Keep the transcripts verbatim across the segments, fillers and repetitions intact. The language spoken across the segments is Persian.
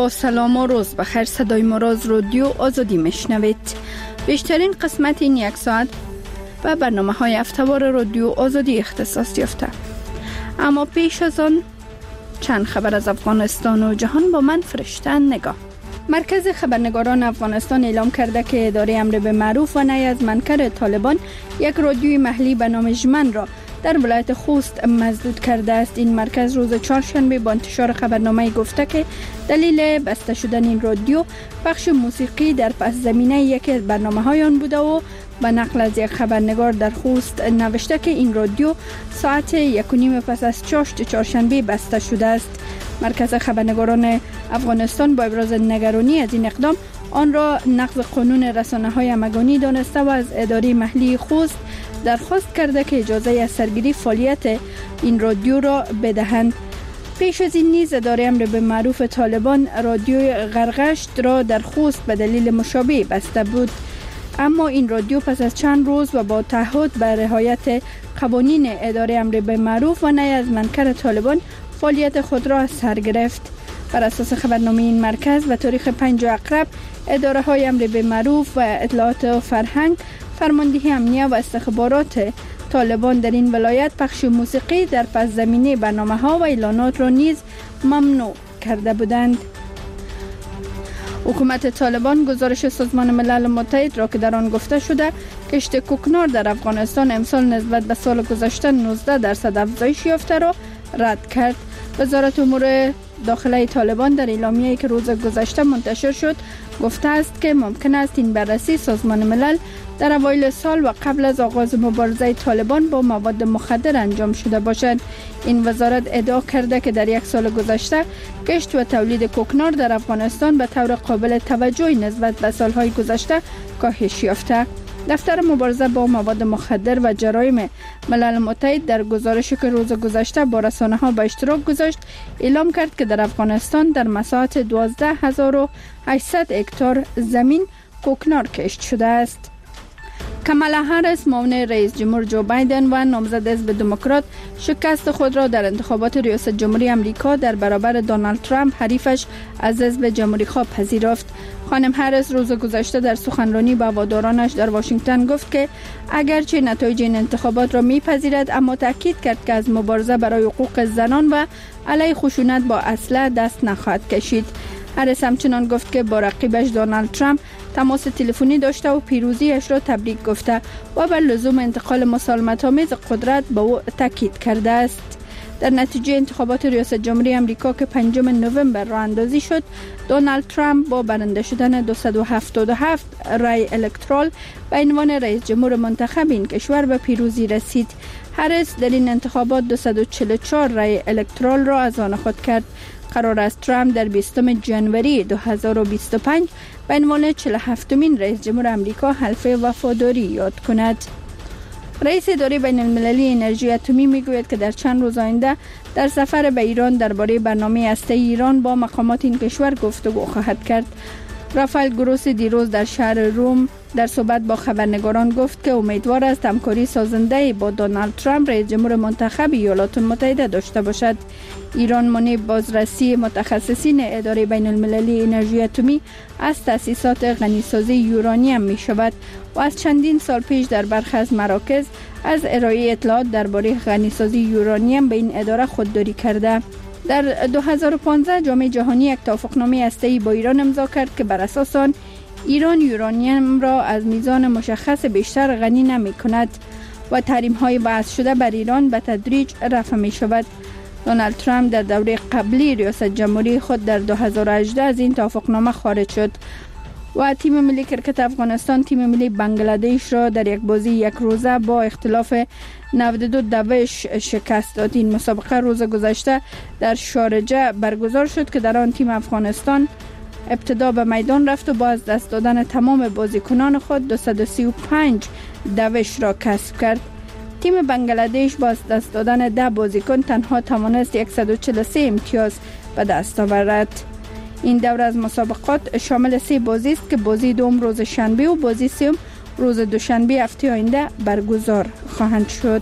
با سلام و روز بخیر. صدای ما را از رادیو آزادی میشنوید. بیشترین قسمت این یک ساعت و برنامه های هفته‌وار رادیو آزادی اختصاص یافته. اما پیش از آن چند خبر از افغانستان و جهان با من فرشته نگاه. مرکز خبرنگاران افغانستان اعلام کرده که اداره امر به معروف و نهی از منکر طالبان یک رادیوی محلی به نام ژمن را در ولایت خوست مسدود کرده است. این مرکز روز چهارشنبه با انتشار خبرنامه گفته که دلیل بسته شدن این رادیو بخش موسیقی در پس زمینه یکی برنامه‌های آن بوده و به نقل از یک خبرنگار در خوست نوشته که این رادیو ساعت یک و نیم پس از چاشت چهارشنبه بسته شده است. مرکز خبرنگاران افغانستان با ابراز نگرانی از این اقدام آن را نقض قانون رسانه‌های همگانی دانسته و از اداره محلی خوست درخواست کرده که اجازه از سرگیری فعالیت این رادیو را بدهند. پیش از این نیز اداره امر به معروف طالبان رادیوی غرغشت را در خوست به دلیل مشابه بسته بود، اما این رادیو پس از چند روز و با تعهد به رعایت قوانین اداره امر به معروف و نهی از منکر طالبان فعالیت خود را سر گرفت. بر اساس خبرنامه این مرکز و تاریخ پنجم اکتبر اداره های امر به معروف و اطلاعات و فرهنگ، فرماندهی امنیه و استخبارات طالبان در این ولایت پخش موسیقی در پس زمینه برنامه ها و اعلانات را نیز ممنوع کرده بودند. حکومت طالبان گزارش سازمان ملل متحد را که در آن گفته شده کشت کوکنار در افغانستان امسال نسبت به سال گذشته نوزده درصد افزایش یافته را رد کرد. وزارت امور داخله طالبان در اعلامیه‌ای که روز گذشته منتشر شد گفته است که ممکن است این بررسی سازمان ملل در اوایل سال و قبل از آغاز مبارزه طالبان با مواد مخدر انجام شده باشد. این وزارت ادعا کرده که در یک سال گذشته کشت و تولید کوکنار در افغانستان به طور قابل توجهی نسبت به سالهای گذشته کاهش یافته. دفتر مبارزه با مواد مخدر و جرایم ملل متحد در گزارشی که روز گذشته با رسانه‌ها به اشتراک گذاشت اعلام کرد که در افغانستان در مساحت دوازده هزار و هشتصد هکتار زمین کوکنار کشت شده است. کامالا هریس معاون رئیس جمهور جو بایدن و نامزد حزب دموکرات شکست خود را در انتخابات ریاست جمهوری آمریکا در برابر دونالد ترامپ حریفش از حزب جمهوری خواه پذیرفت. خانم هریس روز گذشته در سخنرانی با هوادارانش در واشنگتن گفت که اگرچه نتایج این انتخابات را میپذیرد، اما تاکید کرد که از مبارزه برای حقوق زنان و علیه خشونت با اسلحه دست نخواهد کشید. هریس همچنان گفت که با رقیبش دونالد ترامپ تماس تلفنی داشته و پیروزیش را تبریک گفته و بر لزوم انتقال مسالمت‌آمیز قدرت به او تاکید کرده است. در نتیجه انتخابات ریاست جمهوری آمریکا که پنجم نوامبر راه اندازی شد، دونالد ترامپ با برنده شدن دویست و هفتاد و هفت رای الکترال به عنوان رئیس جمهور منتخب این کشور به پیروزی رسید. هریس در این انتخابات دویست و چهل و چهار رای الکترال را از آن خود کرد. قرار است ترامپ در بیستم ژانویه دو هزار و بیست و پنج به عنوان چهل و هفتمین رئیس جمهور آمریکا حلف وفاداری یاد کند. رئیس اداره بین المللی انرژی اتمی میگوید که در چند روز آینده در سفر به ایران درباره برنامه هسته‌ای ایران با مقامات این کشور گفتگو خواهد کرد. رافائل گروسی دیروز در شهر روم در صحبت با خبرنگاران گفت که امیدوار است همکاری سازنده با دونالد ترامپ رئیس جمهور منتخب ایالات متحده داشته باشد. ایران مانع بازرسی متخصصین اداره بین المللی انرژی اتمی از تأسیسات غنیسازی یورانیم می شود و از چندین سال پیش در برخی از مراکز از ارائه اطلاعات درباره غنیسازی یورانیم به این اداره خودداری کرده. در دو هزار و پانزده جامعه جهانی یک توافقنامه هسته‌ای با ایران امضا کرد که بر اساس آن ایران یورانیم را از میزان مشخص بیشتر غنی نمی کند و تحریم های وضع شده بر ایران به تدریج رفع می شود. دونالد ترامپ در دوره قبلی ریاست جمهوری خود در دو هزار و هجده از این توافقنامه خارج شد و تیم ملی کرکت افغانستان تیم ملی بنگلادش را در یک بازی یک روزه با اختلاف نود و دو دویش شکست داد. این مسابقه روز گذشته در شارجه برگزار شد که در آن تیم افغانستان ابتدا به میدان رفت و با از دست دادن تمام بازیکنان خود دویست و سی و پنج دویش را کسب کرد. تیم بنگلادش با از دست دادن ده بازیکن تنها توانست صد و چهل و سه امتیاز به دست آورد. این دوره از مسابقات شامل سه بازی است که بازی دوم روز شنبه و بازی سوم روز دوشنبه هفته آینده برگزار خواهند شد.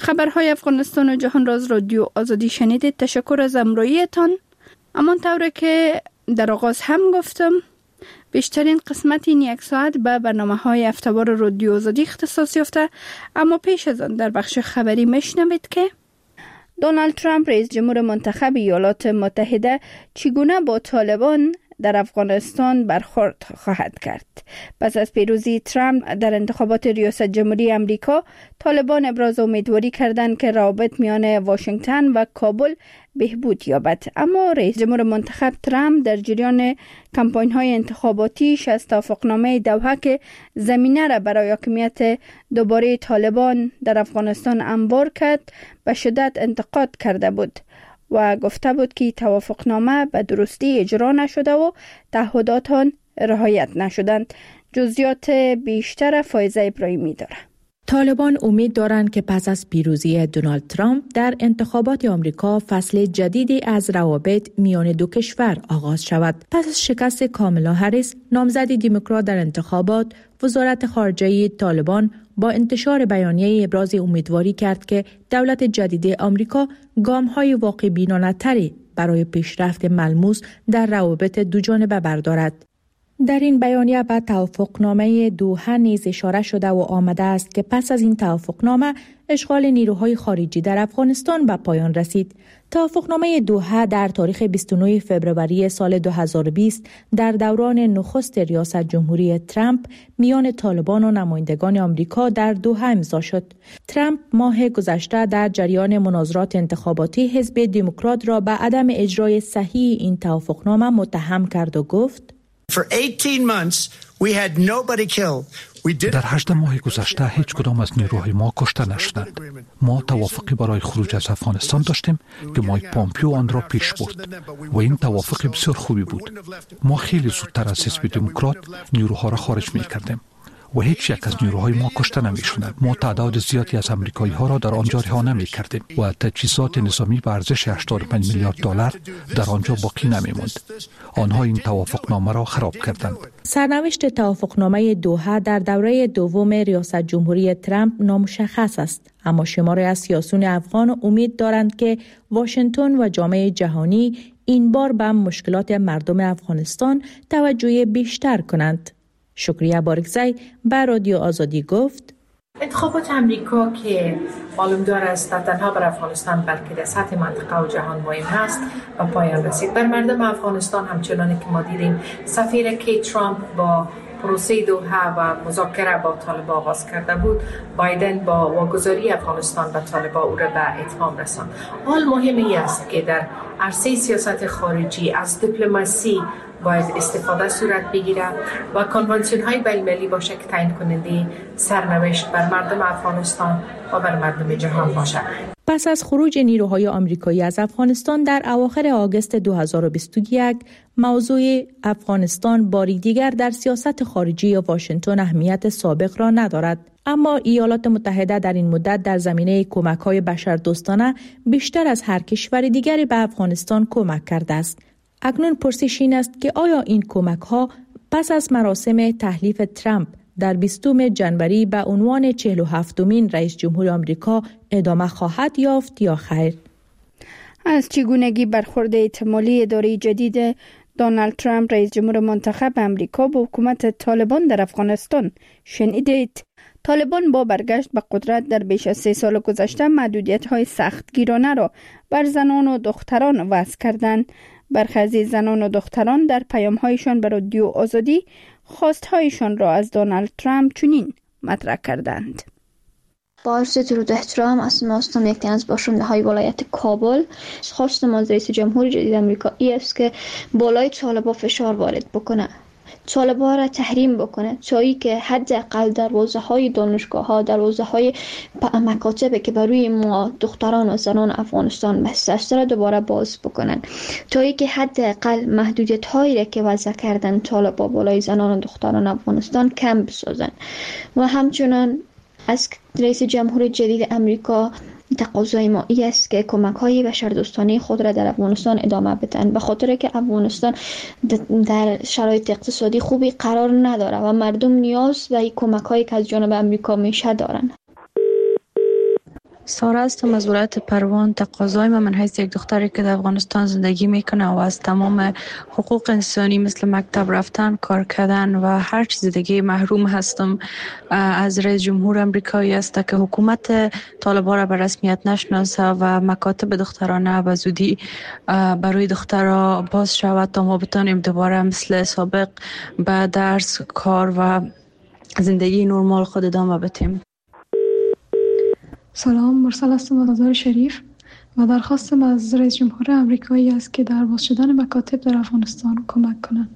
خبرهای افغانستان و جهان راز رادیو آزادی شنیدید. تشکر از همراهیتان. همان طوری که در آغاز هم گفتم، بیشترین قسمت این یک ساعت به برنامه‌های هفته‌وار رادیو آزادی اختصاص یافته، اما پیش از آن در بخش خبری میشنوید که دونالد ترامپ رئیس جمهور منتخب ایالات متحده چگونه با طالبان در افغانستان برخورد خواهد کرد. پس از پیروزی ترامپ در انتخابات ریاست جمهوری امریکا، طالبان ابراز امیدواری کردند که روابط میان واشنگتن و کابل بهبود یابد. اما رئیس جمهور منتخب ترامپ در جریان کمپاین‌های انتخاباتیش از توافقنامه دوحه که زمینه را برای حاکمیت دوباره طالبان در افغانستان هموار کرد به شدت انتقاد کرده بود و گفته بود که توافقنامه به درستی اجرا نشده و تعهدات آن رعایت نشدند. جزئیات بیشتر فایزه ابراهیمی داره. طالبان امید دارند که پس از پیروزی دونالد ترامپ در انتخابات آمریکا فصل جدیدی از روابط میان دو کشور آغاز شود. پس از شکست کامالا هریس نامزد دموکرات در انتخابات، وزارت خارجه طالبان با انتشار بیانیه ابراز امیدواری کرد که دولت جدید آمریکا گام‌های واقع بینانه‌تری برای پیشرفت ملموس در روابط دوجانبه بردارد. در این بیانیه به توافقنامه دوحه نیز اشاره شده و آمده است که پس از این توافقنامه اشغال نیروهای خارجی در افغانستان به پایان رسید. توافقنامه دوحه در تاریخ بیست و نه فوریه سال دو هزار و بیست در دوران نخست ریاست جمهوری ترامپ میان طالبان و نمایندگان آمریکا در دوحه امضا شد. ترامپ ماه گذشته در جریان مناظرات انتخاباتی حزب دموکرات را به عدم اجرای صحیح این توافقنامه متهم کرد و گفت: در هجده ماه گذشته هیچ کدام از نیروهای ما کشته نشدند. ما توافقی برای خروج از افغانستان داشتیم که مایک پامپیو آن را پیش برد و این توافق بسیار خوبی بود. ما خیلی زودتر از حزب دموکرات نیروها را خارج می کردیم و هیچ یک از نیروهای ما کشته نمی شدند. ما تعداد زیادی از امریکایی ها را در آنجا رها نمی کردیم و تجهیزات نظامی به ارزش هشتاد و پنج میلیارد دلار در آنجا باقی نمی ماند. آنها این توافقنامه را خراب کردند. سرنوشت توافقنامه دوحه در دوره دوم ریاست جمهوری ترامپ نامشخص است، اما شماری از سیاسیون افغان امید دارند که واشنگتن و جامعه جهانی این بار به مشکلات مردم افغانستان توجه بیشتر کنند. شکریه بارکزی به رادیو آزادی گفت: انتخابات امریکا که معلوم دار است نه تنها بر افغانستان بلکه در سطح منطقه و جهان مهم است و پایان رسید. بر مردم افغانستان همچنان که ما دیدیم سفیر که ترامپ با پروسه دوحه و مذاکره با طالبان آغاز کرده بود، بایدن با واگذاری افغانستان به طالبان او را به اتمام رساند. حال مهمی است که در عرصه سیاست خارجی از دیپلماسی باید استفاده صورت بگیره و کنوانسیون های بین‌المللی باشه که تعیین کننده سرنوشت بر مردم افغانستان و بر مردم جهان باشه. پس از خروج نیروهای آمریکایی از افغانستان در اواخر آگوست دو هزار و بیست و یک، موضوع افغانستان باری دیگر در سیاست خارجی واشنگتن اهمیت سابق را ندارد. اما ایالات متحده در این مدت در زمینه کمک‌های بشردوستانه بیشتر از هر کشور دیگری به افغانستان کمک کرده است. اکنون پرسش این است که آیا این کمک‌ها پس از مراسم تحلیف ترامپ در بیستم ژانویه به عنوان چهل و هفتمین رئیس جمهور آمریکا ادامه خواهد یافت یا خیر؟ از چگونگی برخورد احتمالی اداره جدید دونالد ترامپ رئیس جمهور منتخب آمریکا با حکومت طالبان در افغانستان شنیدید. طالبان با برگشت به قدرت در بیش از سه سال گذشته محدودیت‌های سختگیرانه را بر زنان و دختران وضع کردند. برخی از زنان و دختران در پیام‌هایشان به رادیو آزادی خواست‌هایشان را از دونالد ترامپ چنین مطرح کردند: با عرض درود و احترام، اسم هستم یک تن از باشنده‌های ولایت کابل. خواست ما از رئیس جمهور جدید آمریکا ای است که بالای طالبان فشار وارد بکنه، طالبان را تحریم بکنه تا ای که حداقل دروازه‌های دانشگاه‌ها، دروازه‌های مکاتب که برای ما دختران و زنان افغانستان بسته است را دوباره باز بکنن، تا ای که حداقل محدودیت‌هایی را که وضع کردن طالبان بالای زنان و دختران افغانستان کم بسازن. و همچنان از رئیس جمهور جدید امریکا تقاضای ما ای است که کمک‌های بشردوستانه خود را در افغانستان ادامه بدن، به خاطر که افغانستان در شرایط اقتصادی خوبی قرار نداره و مردم نیاز به این کمک‌هایی که از جانب امریکا میشه دارن. سارا هستم از ولایت پروان. تقاضای من من حیث یک دختری که در افغانستان زندگی میکنه و از تمام حقوق انسانی مثل مکتب رفتن، کار کردن و هر چیز دیگه محروم هستم از رئیس جمهور امریکایی است که حکومت طالبان را به رسمیت نشناسه و مکاتب دخترانه به زودی برای دخترها باز شود تا ما بتانیم دوباره مثل سابق به درس، کار و زندگی نرمال خود ادامه بدیم. سلام، مرسل هستم از مزار شریف و درخواستم از رئیس جمهور امریکایی است که در باز شدن مکاتب در افغانستان کمک کنند.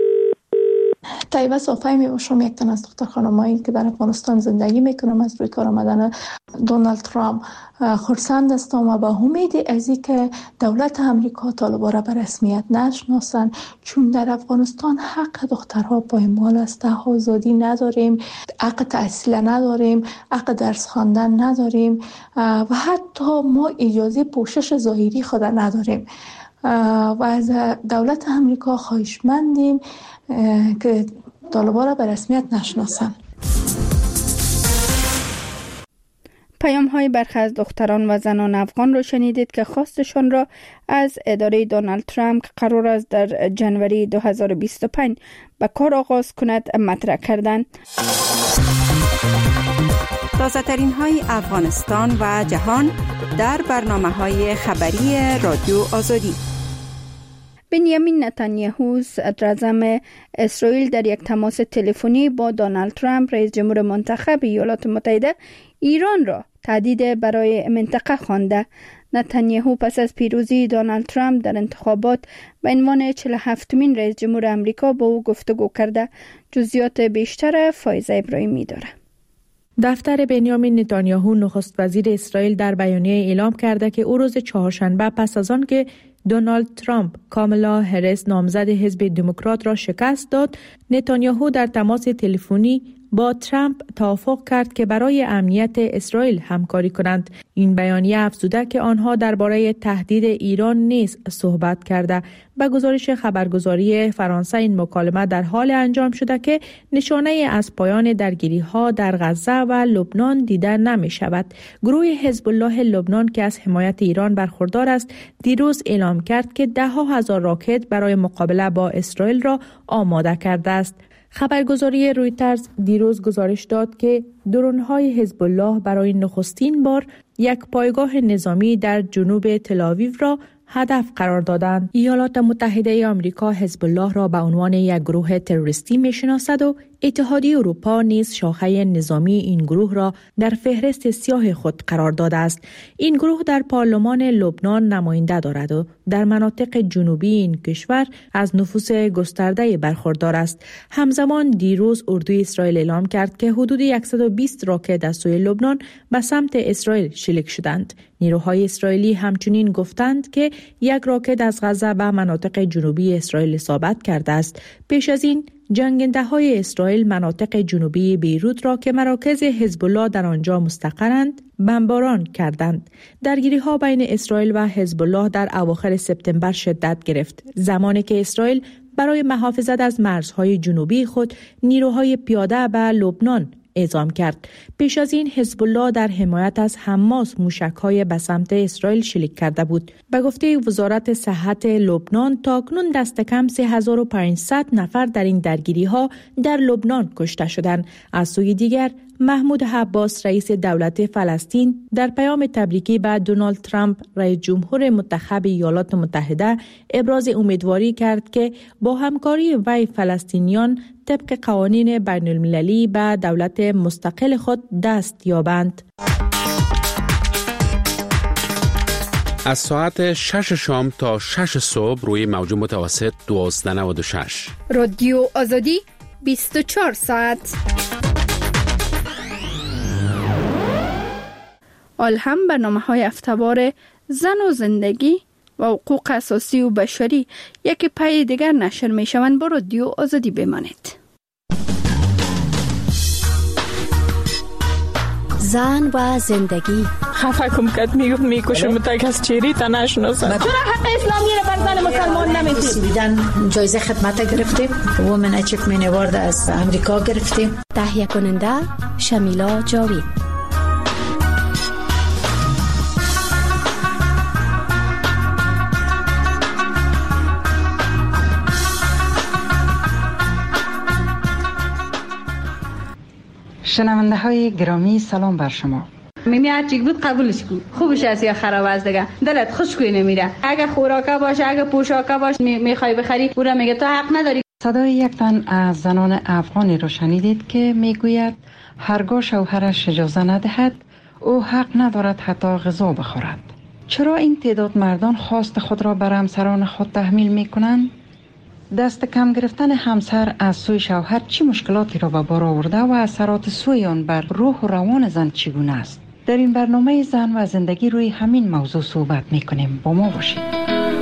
طیبه صافی می باشم، یک تن از دختر خانمایی که در افغانستان زندگی میکنم. از روی کار آمدن دونالد ترامپ خرسند هستم و با امید از اینکه دولت امریکا طالبان را به رسمیت نشناسند، چون در افغانستان حق دخترها پایمال است. آزادی نداریم، حق تحصیل نداریم، حق درس خواندن نداریم و حتی ما اجازه پوشش ظاهری خود نداریم و از دولت امریکا خواهشمندیم که طالبان را به رسمیت نشناسند. پیام های برخی از دختران و زنان افغان رو شنیدید که خواستشان را از اداره دونالد ترامپ که قرار است در جنوری دو هزار و بیست و پنج به کار آغاز کند مطرح کردند. تازه ترین های افغانستان و جهان در برنامه های خبری رادیو آزادی. بنیامین نتانیاهو صدراعظم اسرائیل در یک تماس تلفنی با دونالد ترامپ رئیس جمهور منتخب ایالات متحده ایران را تهدید برای منطقه خوانده. نتانیاهو پس از پیروزی دونالد ترامپ در انتخابات به عنوان چهل و هفتمین رئیس جمهور امریکا با او گفتگو کرده. جزئیات بیشتر فایزه ابراهیمی داره. دفتر بنیامین نتانیاهو نخست وزیر اسرائیل در بیانیه اعلام کرده که او روز چهارشنبه پس از آن که دونالد ترامپ کامالا هریس نامزد حزب دموکرات را شکست داد، نتانیاهو در تماس تلفنی با ترامپ توافق کرد که برای امنیت اسرائیل همکاری کنند. این بیانیه افزوده که آنها درباره تهدید ایران نیز صحبت کرده. به گزارش خبرگزاری فرانسه این مکالمه در حال انجام شده که نشانه از پایان درگیری‌ها در غزه و لبنان دیده نمی شود. گروه حزب الله لبنان که از حمایت ایران برخوردار است، دیروز اعلام کرد که ده ها هزار راکت برای مقابله با اسرائیل را آماده کرده است. خبرگزاری رویترز دیروز گزارش داد که درون‌های حزب الله برای نخستین بار یک پایگاه نظامی در جنوب تل‌آویو را هدف قرار دادند. ایالات متحده آمریکا حزب الله را به عنوان یک گروه تروریستی می‌شناسد و اتحادیه اروپا نیز شاخه نظامی این گروه را در فهرست سیاه خود قرار داده است. این گروه در پارلمان لبنان نماینده دارد و در مناطق جنوبی این کشور از نفوذ گسترده برخوردار است. همزمان دیروز اردوی اسرائیل اعلام کرد که حدود صد و بیست راکت از سوی لبنان به سمت اسرائیل شلیک شدند. نیروهای اسرائیلی همچنین گفتند که یک راکت از غزه به مناطق جنوبی اسرائیل اصابت کرده است. پیش از این جنگنده های اسرائیل مناطق جنوبی بیروت را که مراکز حزب الله در آنجا مستقرند بمباران کردند. درگیری ها بین اسرائیل و حزب الله در اواخر سپتامبر شدت گرفت، زمانی که اسرائیل برای محافظت از مرزهای جنوبی خود نیروهای پیاده به لبنان اعزام کرد. پیش از این حزب الله در حمایت از حماس موشک‌های به سمت اسرائیل شلیک کرده بود. به گفته وزارت صحت لبنان تاکنون دست کم سه هزار و پانصد نفر در این درگیری‌ها در لبنان کشته شدند. از سوی دیگر محمود عباس رئیس دولت فلسطین در پیام تبریکی به دونالد ترامپ رئیس جمهور منتخب ایالات متحده ابراز امیدواری کرد که با همکاری وی فلسطینیان طبق قوانین بین المللی به دولت مستقل خود دست یابند. از ساعت شش شام تا شش صبح روی موج متوسط دوازده و نود و شش رادیو آزادی بیست و چهار ساعت. آلهم برنامه‌های هفته‌وار زن و زندگی و حقوق اساسی و بشری یکی پای دیگر نشر می‌شوند. با رادیو آزادی بمانید. زن و زندگی خفه کم کد میگفت میکشم تا کس چیری تا نشناسن. چرا حق اسلامی رو بر زن مسلمان نمیدید؟ بیدن جایزه خدمت گرفتیم، وومن اچیومنت اوارد از امریکا گرفتیم. تهیه کننده شمیلا جاوید. شنونده های گرامی سلام بر شما. میمی هرچی بود قبولش کن، خوبش است یا خراب است دیگه، دلت خوشگوی نمیره. اگه خوراکه باشه، اگه پوشاکه باشه میخوای بخری، او را میگه تو حق نداری. صدای یک تن از زنان افغانی رو شنیدید که میگوید هرگاه شوهرش اجازه ندهد او حق ندارد حتی غذا بخورد. چرا این تعداد مردان خواست خود را بر همسران خود تحمیل میکنند؟ دست کم گرفتن همسر از سوی شوهر چه مشکلاتی را به بار آورده و اثرات سوی آن بر روح و روان زن چگونه است؟ در این برنامه زن و زندگی روی همین موضوع صحبت میکنیم. با ما باشید.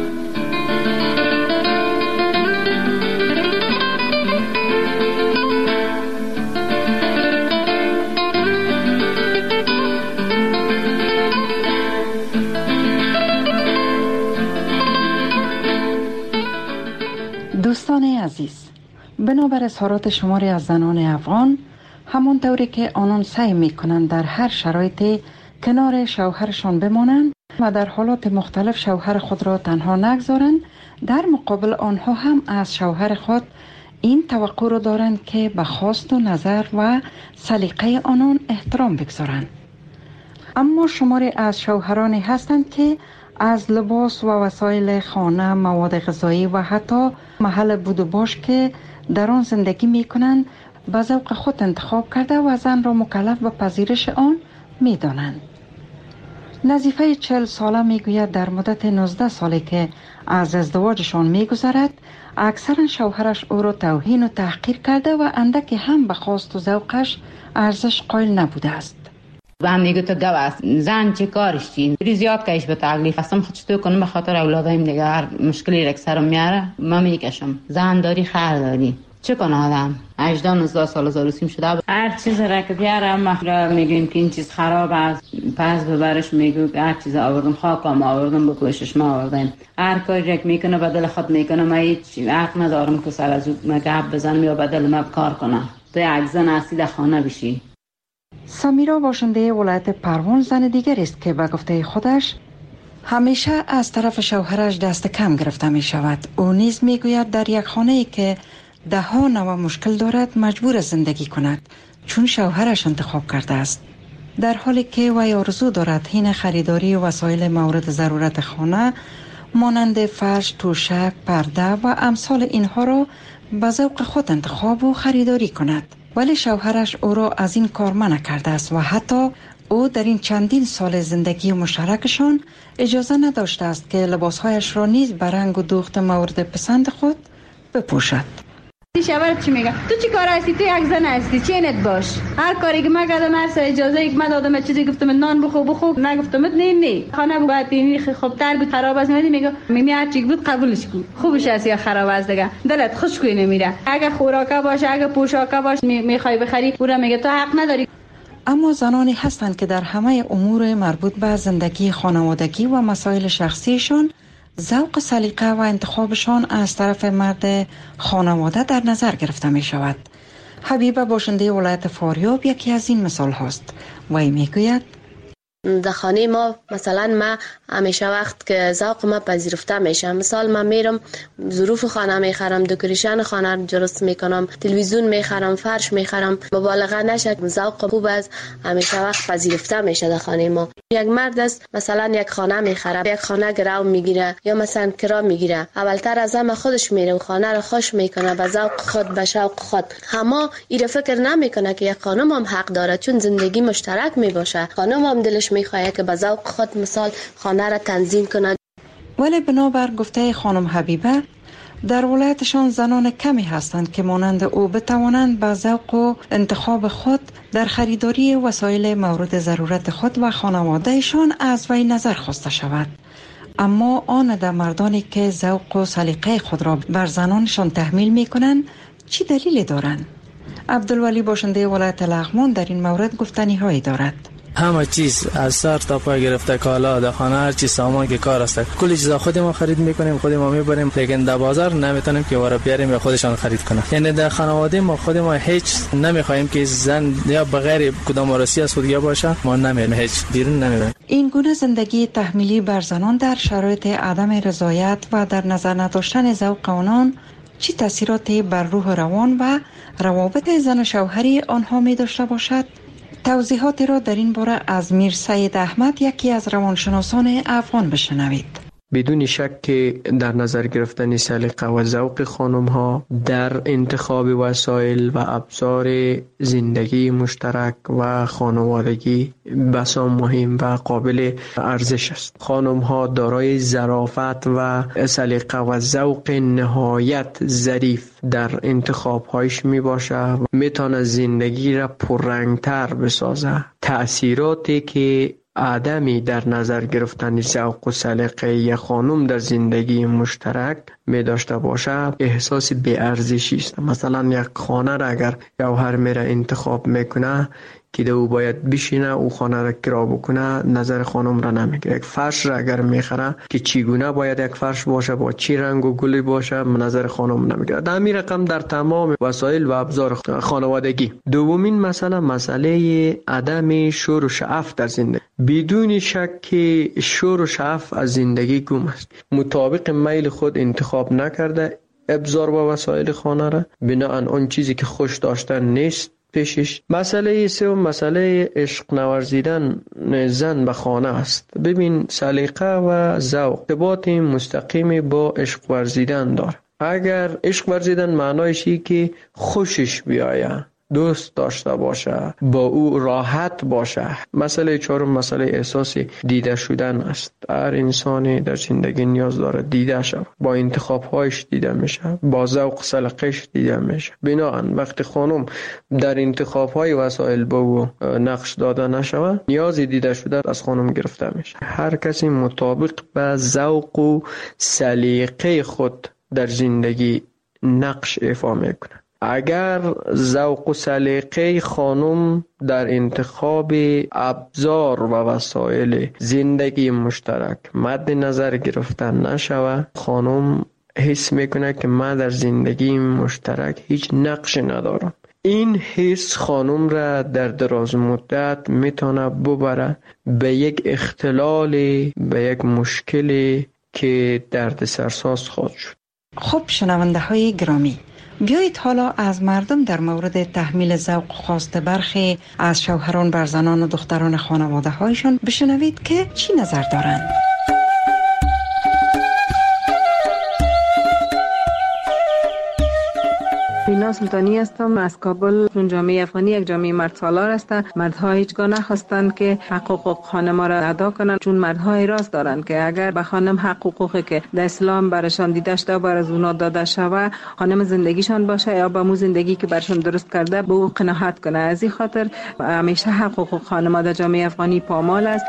دوستان عزیز، بنابر اظهارات شماری از زنان افغان، همون طوری که آنان سعی میکنند در هر شرایطی کنار شوهرشان بمانند و در حالات مختلف شوهر خود را تنها نگذارند، در مقابل آنها هم از شوهر خود این توقع را دارند که به خواست و نظر و سلیقه آنان احترام بگذارند. اما شماری از شوهرانی هستند که از لباس و وسایل خانه، مواد غذایی و حتی محل بود و باش که در آن زندگی می کنند به ذوق خود انتخاب کرده و زن را مکلف به پذیرش آن می دانند. نظیفه چهل ساله می گوید در مدت نوزده سالی که از ازدواجشان می گذرد، اکثرا شوهرش او را توهین و تحقیر کرده و اندکی هم به خواست و ذوقش ارزش قائل نبوده است. زن میگه تو گو است، زن چه کارش چی؟ بری زیاد کش به تکلیف هستم خود چطور کنم به خاطر اولادایم دیگه هر مشکلی رک سرم میاره من میکشم. زن داری خر داری چه کنه آدم؟ هجده نوزده سال زاروسیم شده هر چیز را که بیاره ما میگیم که این چیز خراب است پس ببرش میگو هر چیز آوردم خاکم آوردم بکشش ما آوردم هر کاری رک میکنه بدل خود میکنه ما هیچ حق ندارم که سر از او گپ بزنم یا بدل ما کار کنم. تو یک زن هستی در خانه بشی. سمیرا باشنده ولایت پروان زن دیگر است که به گفته خودش همیشه از طرف شوهرش دست کم گرفته می شود. او نیز می گوید در یک خانه ای که ده ها نوع مشکل دارد مجبور زندگی کند چون شوهرش انتخاب کرده است، در حالی که وی آرزو دارد حین خریداری وسایل مورد ضرورت خانه مانند فرش، توشک، پرده و امثال اینها را به ذوق خود انتخاب و خریداری کند، ولی شوهرش او را از این کار منع کرده است و حتی او در این چندین سال زندگی مشترکشان اجازه نداشته است که لباسهایش را نیز به رنگ و دوخت مورد پسند خود بپوشد. شوهر چی میگه؟ تو چی کار هستی؟ تو یک زن هستی، چینت باش. هر کاری که من کردم هر اجازه ای که من دادم چیزی گفتم نان بخو بخو نگفتم نه نه خانه باید اینی خوب تر بود خراب است میگه میمی هر چی بود قبولش کن، خوبش است یا خراب است دیگه، دلت خوشگوی نمیره. اگه خوراکه باشه، اگه پوشاکه باشه میخوای بخری، او را میگه تو حق نداری. اما زنانی هستند که در همه امور مربوط به زندگی خانوادگی و مسائل شخصیشان ذوق سلیقه و انتخابشان از طرف مرد خانواده در نظر گرفته می شود. حبیبه باشنده ولایت فاریاب یکی از این مثال هست. وی می گوید در خانه ما مثلا ما همیشه وقت که ذوق ما پذیرفته میشه، مثال من میرم ظروف خانه میخرم، دکوریشن خانه درست میکنم، تلویزیون میخرم، فرش میخرم، مبالغه نشه، ذوق خوب از همیشه وقت پذیرفته میشه در خانه ما. یک مرد است مثلا یک خانه میخره، یک خانه گرو میگیره یا مثلا کرا میگیره، اولتر از همه خودش میره و خانه رو خوش میکنه به ذوق خود به شوق خود. اما این فکر نمیکنه که یک خانم هم حق داره چون زندگی مشترک میباشه، خانم هم دلش میخواد که به ذوق خود مثال خانه را تنظیم کند. ولی بنابر گفته خانم حبیبه در ولایتشان زنان کمی هستند که مانند او بتوانند به ذوق و انتخاب خود در خریداری وسایل مورد ضرورت خود و خانوادهشان از وی نظر خواسته شود. اما آن در مردانی که ذوق و سلیقه خود را بر زنانشان تحمیل می کنند چی دلیلی دارند؟ عبدالولی باشنده ولایت لغمان در این مورد گفتنی هایی دارد. همه چیز از سر تا پا گرفته، کالا در خانه هر چیز سامان که کار است کل چیزا خود ما خرید میکنیم، خود ما میبریم، لیکن در بازار نمیتونیم که وارا بیاریم یا خودشان خرید کنه. یعنی در خانواده ما خود ما هیچ نمیخوایم که زن یا بغیر کدام وارسی از خود یا باشه، ما نمیریم هیچ بیرون نمیریم. این گونه زندگی تحمیلی بر زنان در شرایط عدم رضایت و در نظر نداشتن ذوق آنان چه تاثیراتی بر روح روان و روابط زن و شوهری آنها می داشته باشد؟ توضیحات را در این باره از میر سید احمد، یکی از روانشناسان افغان، بشنوید. بدون شک که در نظر گرفتن سلیقه و ذوق خانم ها در انتخاب وسایل و ابزار زندگی مشترک و خانوادگی بسیار مهم و قابل ارزش است. خانم ها دارای ظرافت و سلیقه و ذوق نهایت ظریف در انتخاب هایش می باشه، می تونه زندگی را پررنگتر بسازه. تأثیراتی که عدمی در نظر گرفتن ذوق و سلیقه یک خانم در زندگی مشترک می داشته باشه احساس بی ارزشی است. مثلا یک خانه را اگر شوهر میره انتخاب میکنه که دو باید بشینه او خانه را کرا بکنه، نظر خانم را نمیگیره. یک فرش را اگر میخره که چگونه باید یک فرش باشه، با چی رنگ و گلی باشه، نظر خانم نمیگیره. در همین رقم در تمام وسایل و ابزار خانوادگی. دومین مسئله مسئله عدم شور و شعف در زندگی. بدون شک که شور و شعف از زندگی گم است. مطابق میل خود انتخاب نکرده ابزار و وسایل خانه را، بناهن آن چیزی که خوش داشتن نیست پیشش. مسئله سوم مسئله عشق نورزیدن زن به خانه است. ببین سلیقه و ذوق ارتباط مستقیم با عشق ورزیدن داره. اگر عشق ورزیدن معنایش اینه که خوشش بیایه، دوست داشته باشه، با او راحت باشه. مسئله چهارم مسئله احساس دیده شدن است. هر انسانی در زندگی نیاز داره دیده شود، با انتخاب‌هایش دیده میشه، با ذوق سلیقه‌اش دیده میشه. بنابراین وقتی خانم در انتخاب‌های وسایل با او نقش داده نشود، نیاز دیده شده از خانم گرفته میشه. هر کسی مطابق به ذوق و سلیقه خود در زندگی نقش ایفا میکنه. اگر ذوق و سلیقه خانم در انتخاب ابزار و وسایل زندگی مشترک مد نظر گرفتن نشود، خانم حس میکنه که من در زندگی مشترک هیچ نقش ندارم. این حس خانم را در دراز مدت میتونه ببره به یک اختلال، به یک مشکل که درد سرساز خواهد شد. خب شنونده های گرامی، بیایید حالا از مردم در مورد تحمیل ذوق خواست برخی از شوهران بر زنان و دختران خانواده هایشان بشنوید که چی نظر دارند. بینا سلطانی هستم از کابل. چون جامعه افغانی یک جامعه مرد سالار است، مردها هیچگاه نخواستند که حقوق خانم را ادا کنند، چون مردها اعتراض دارند که اگر به خانم حقوقی که در اسلام برشان دیده شده بر از اونا داده شود، خانم زندگیشان باشه یا با مو زندگی که برشان درست کرده به او قناعت کنه. از این خاطر همیشه حقوق خانم در جامعه افغانی پامال است.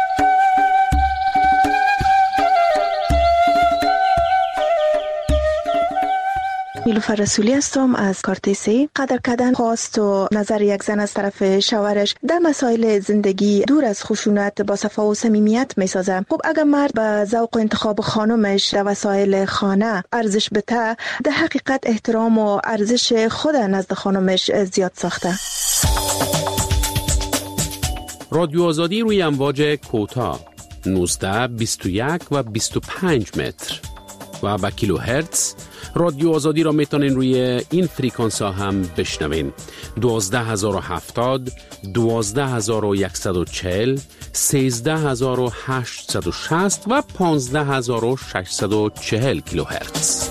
نیلوفر رسولی هستم از کارتیسی. قدر کردن خواست و نظر یک زن از طرف شوهرش در مسائل زندگی دور از خشونت با صفا و صمیمیت میسازه. خب اگر مرد به ذوق و انتخاب خانمش در وسایل خانه ارزش بده، در حقیقت احترام و ارزش خود نزد خانمش زیاد ساخته. رادیو آزادی روی امواج کوتاه نوزده، بیست و یک و بیست و پنج متر و با کیلو هرتز. رادیو آزادی را میتونین روی این فریکانس ها هم بشنوین: دوازده هزار و هفتاد، دوازده هزار و صد و چهل، سیزده هزار و هشتصد و شصت و پانزده هزار و ششصد و چهل کیلو هرتز.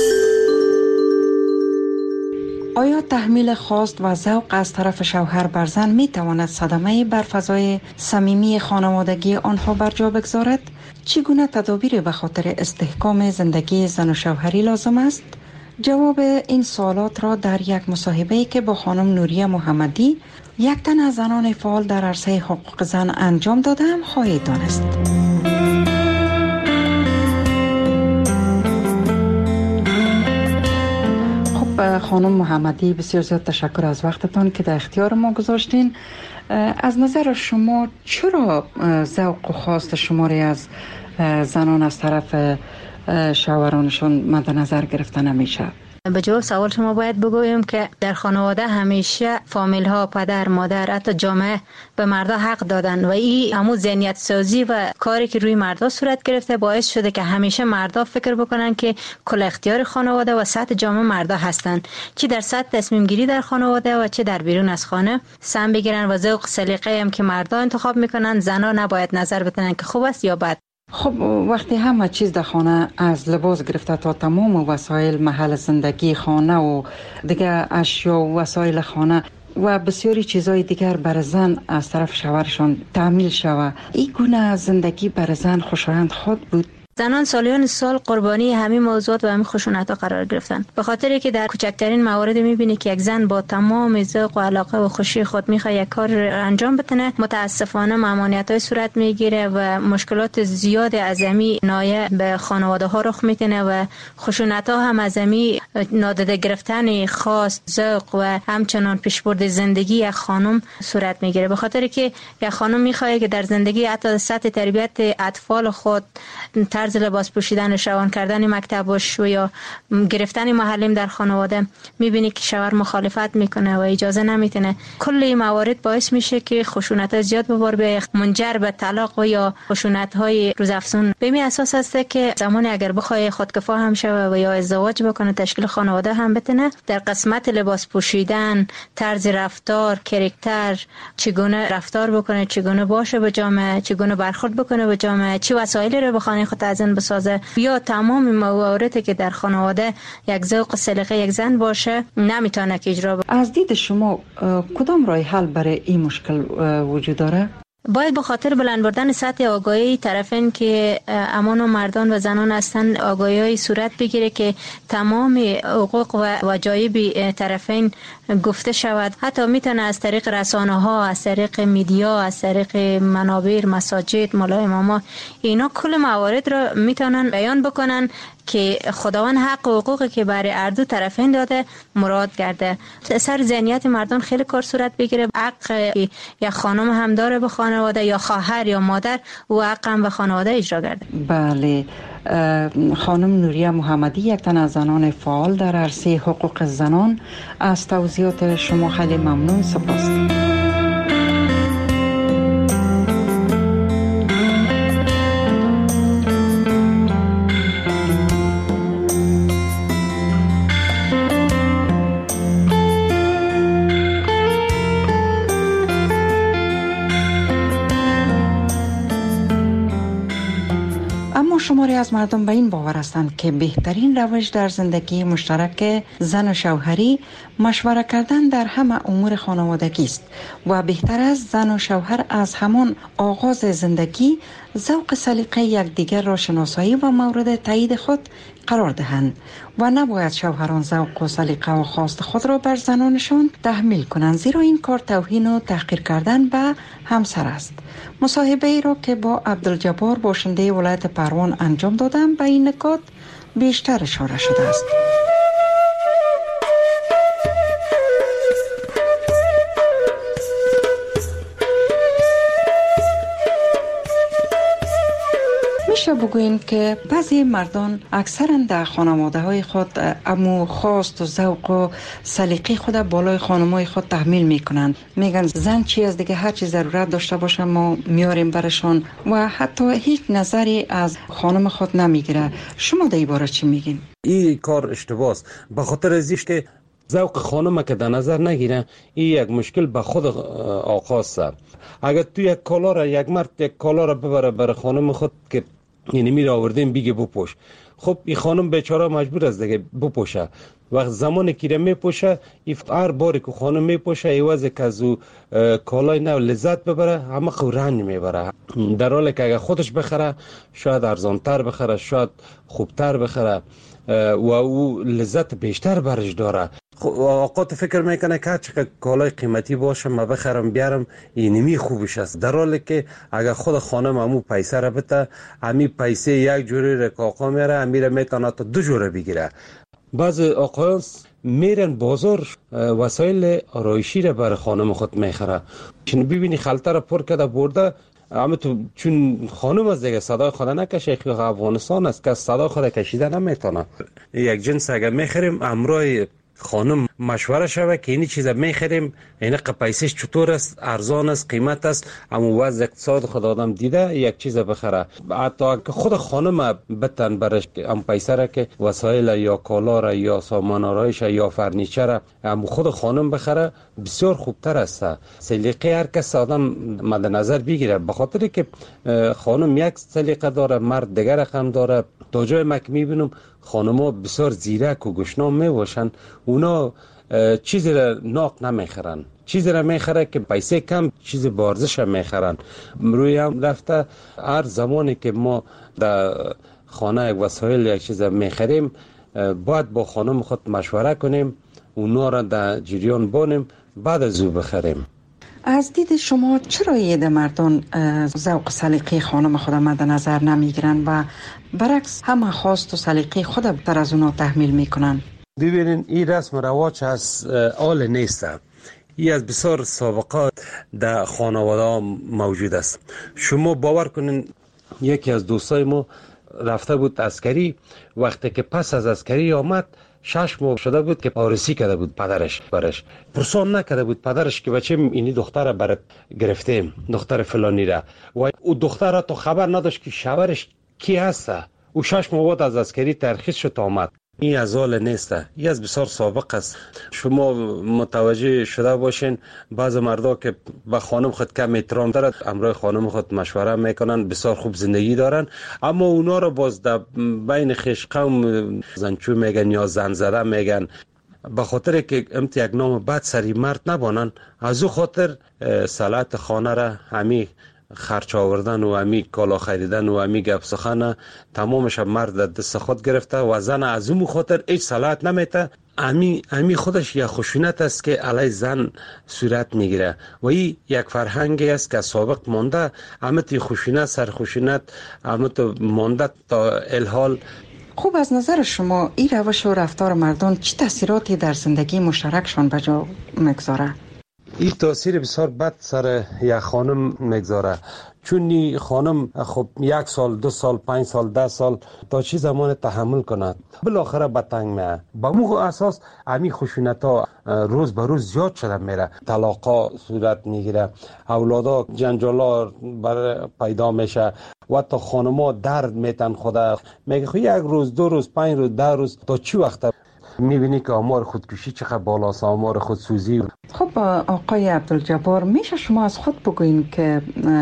آیا تحمیل خواست و ذوق از طرف شوهر بر زن می تواند صدمه بر فضای صمیمی خانوادگی آنها بر جا بگذارد؟ چگونه تدابیر به خاطر استحکام زندگی زن و شوهری لازم است؟ جواب این سوالات را در یک مصاحبه‌ای که با خانم نوریه محمدی، یک تن از زنان فعال در عرصه حقوق زن انجام دادم خواهید دانست. خب خانم محمدی، بسیار زیاد تشکر از وقتتان که در اختیار ما گذاشتین. از نظر شما چرا ذوق و خواست شما را از زنان از طرف شوهرانشون مد نظر گرفته نمیشه؟ به جواب سوال شما باید بگویم که در خانواده همیشه فامیل ها، پدر، مادر، حتی جامعه به مردا حق دادن و این همون ذهنیت سازی و کاری که روی مردا صورت گرفته باعث شده که همیشه مردا فکر بکنن که کل اختیار خانواده و سطح جامعه مردا هستن، چه در سطح تصمیم گیری در خانواده و چه در بیرون از خانه سم بگیرن و ذوق سلیقه هم که مردا انتخاب میکنن زنا نباید نظر بدن که خوب است یا بد. خب وقتی همه چیز در خانه از لباس گرفته تا تمام وسایل محل زندگی خانه و دیگه اشیا و وسایل خانه و بسیاری چیزهای دیگر بر زن از طرف شوهرشان تحمیل شود، این گونه زندگی بر زن خوشایند خود بود؟ زنان سالیان سال قربانی همین موضوعات و همین خشونت‌ها قرار گرفتن، به خاطری که در کوچکترین موارد می‌بینی که یک زن با تمام ذوق و علاقه و خوشی خود می‌خواد یک کار انجام بتونه، متاسفانه ممانعت‌های صورت می‌گیره و مشکلات زیاد عظیمی نایه به خانواده‌ها رخ می‌کنه و خشونت‌ها هم عظیمی نادیده گرفتن خاص ذوق و همچنان پیشبرد زندگی یک خانم صورت می‌گیره، به خاطری که یک خانم می‌خواد که در زندگی حتی سطح تربیت اطفال خود، طرز لباس پوشیدن، روان کردن مکتبش و یا گرفتن معلم در خانواده میبینی که شوهر مخالفت میکنه و اجازه نمیتونه. کل این موارد باعث میشه که خشونت زیاد به بار بیاید، منجر به طلاق و یا خشونت های روزافزون. به این اساس است که زمانی اگر بخواد خودکفا هم شوه و یا ازدواج بکنه، تشکیل خانواده هم بتونه، در قسمت لباس پوشیدن، طرز رفتار، کاراکتر، چگونه رفتار بکنه، چگونه باشه به جامعه، چگونه برخورد بکنه به جامعه، چه وسایلی رو به خانه خود تزیین بسازه، یا تمام مواردی که در خانواده یک ذوق سلیقه یک زن باشه نمیتونه که اجرا بکنه. از دید شما کدام راه حل برای این مشکل وجود داره؟ باید به خاطر بلند بردن سطح آگاهی طرفین که امان و مردان و زنان هستند آگاهی صورت بگیره که تمام حقوق و وجایب طرفین گفته شود. حتی میتونه از طریق رسانه ها، از طریق میدیا، از طریق منابر، مساجد، مولای اماما، اینا کل موارد رو میتونن بیان بکنن که خداوند حق و حقوقی که برای هر دو طرفین داده مراد کرده. سر ذهنیت مردان خیلی کار صورت بگیره. حق یا خانم هم داره به خانواده، یا خواهر یا مادر و حق هم به خانواده اجرا کرده. بله، خانم نوریه محمدی، یک تن از زنان فعال در عرصه حقوق زنان، از توضیحات شما خیلی ممنون. سپاس. شماری از مردم به این باور هستند که بهترین روش در زندگی مشترک زن و شوهری مشوره کردن در همه امور خانوادگی است و بهتر است زن و شوهر از همان آغاز زندگی ذوق سلیقه یکدیگر را شناسایی و مورد تایید خود قرار دهند و نباید شوهران ذوق و سلیقه و خواست خود را بر زنانشان تحمیل کنند، زیرا این کار توهین و تحقیر کردن به همسر است. مصاحبه ای را که با عبدالجبار باشنده ولایت پروان انجام دادم به این نکات بیشتر اشاره شده است. میشه بگوییم که بعضی مردان اکثرا در خانواده های خود امو خواست و ذوق و سلیقه خود بالای خانمای خود تحمیل میکنند. میگن زن چی از دیگه، هر چی ضرورت داشته باشه ما میاریم برشان و حتی هیچ نظری از خانم خود نمیگیره. شما در این باره چی میگین؟ این کار اشتباهه است، به خاطر ازیش که ذوق خانم که در نظر نگیره، این یک مشکل به خود آقا است. اگر تو یک کالا را، یک مرد یک کالا را ببره برای خانم خود که یعنی میره آوردیم بیگه بپوش، خب این خانم بیچاره مجبور است دیگه بپوشه. وقت زمانی که میپوشه، هر باری که خانم میپوشه ایوازه که از او کالای نو لذت ببره، همه خو رنج میبره، در حالی که اگر خودش بخره شاید ارزانتر بخره، شاید خوبتر بخره و او لذت بیشتر برش داره. آقا تو فکر میکنه که چقدر کالای قیمتی باشه ما بخرم بیارم این نمی خوبش است، در حالی که اگر خود خانم امو پیسه را بده، امی پیسه یک جوری را که آقا میره امیره میتونه تا دو جوره بگیره. بعض آقایان میرن بازار وسایل آرایشی را برای خانم خود میخره، چون ببینی خلطه را پر کرده برده، اما تو چون خانم از دیگه صدای خود نکشه، که افغانستان است که صدای خود کشیده نمیتونه. یک جنس اگر میخریم امرای خانم مشوره شوه که این چیزا میخریم، این پیسش چطور است، ارزان است، قیمت است، اما وضع اقتصاد خود آدم دیده یک چیز بخره. حتی که خود خانم بتن برش ام پیسه را که وسایل یا کالا را یا سامان آرایش یا فرنیچر ام خود خانم بخره بسیار خوبتر است. سلیقه هر کس آدم مد نظر بگیره، به خاطر که خانم یک سلیقه داره، مرد دیگر رقم داره. تا جای مک میبینم خانم‌ها بسیار زیرک و گشنام میباشن، اونا چیزی را ناق نمیخرن، چیزی را میخره که پیسه کم چیز بارزش هم میخرن. روی هم رفته هر زمانی که ما در خانه یک وسایل یک چیز میخریم باید با خانم خود مشوره کنیم، اونا را در جریان بانیم، بعد از او بخریم. از دید شما چرا ایده مردان ذوق سلیقه خانم خود مد نظر نمیگیرن و برعکس همه خواست و سلیقه خود بتر از اونا تحمیل میکنن؟ ببینین این رسم رواج از آل نیست، این از بسیار سابقات در خانواده موجود است. شما باور کنین یکی از دوستای ما رفته بود عسکری، وقتی که پس از عسکری آمد شش ماه شده بود که آرسی کرده بود پدرش برش، پرسان نکرده بود پدرش که بچه اینی دختر برات گرفتیم، دختر فلانی را، و او دختر تو خبر نداشت که شوهرش کی هست. او شش ماه بعد از عسکری ترخیص شد آمد. این از حال نیست، این از بسیار سابق است. شما متوجه شده باشین بعض مردا که به خانم خود کم احترام دارد، امرای خانم خود مشوره میکنن، بسیار خوب زندگی دارن، اما اونا رو باز در بین خویش قوم زنچو میگن یا زن زده میگن، به خاطر که امت یک نام بد سری مرد نبانن. از او خاطر صلاحیت خانه را همی خرچ آوردن و همی کالا خریدن و همی گپ سخن تمامش مرد دست خود گرفته و زن از اون خاطر هیچ صلاحیت نمیته. امی امی خودش یک خشونت است که علی زن صورت میگیره و این یک فرهنگی است که سابق مانده. امت خشونت سر خشونت امت مانده تا الحال. خوب، از نظر شما این روش و رفتار مردان چه تاثیراتی در زندگی مشترکشان به جا میگذاره؟ این تاثیر بسیار بد سر یک خانم میگذاره، چون این خانم خب یک سال، دو سال، پنج سال، ده سال تا چی زمان تحمل کند، بالاخره به تنگ میه. با مو اساس امی خشونت ها روز به روز زیاد شده میره، طلاقا صورت میگیره، اولادا جنجالا بر پیدا میشه و تا خانما درد میتن خدا میگه خب یک روز، دو روز، پنج روز، ده روز تا چی وقت میبینی که آمار خودکشی چقدر بالاست، آمار خودسوزی. خب آقای عبدالجبار، میشه شما از خود بگوین که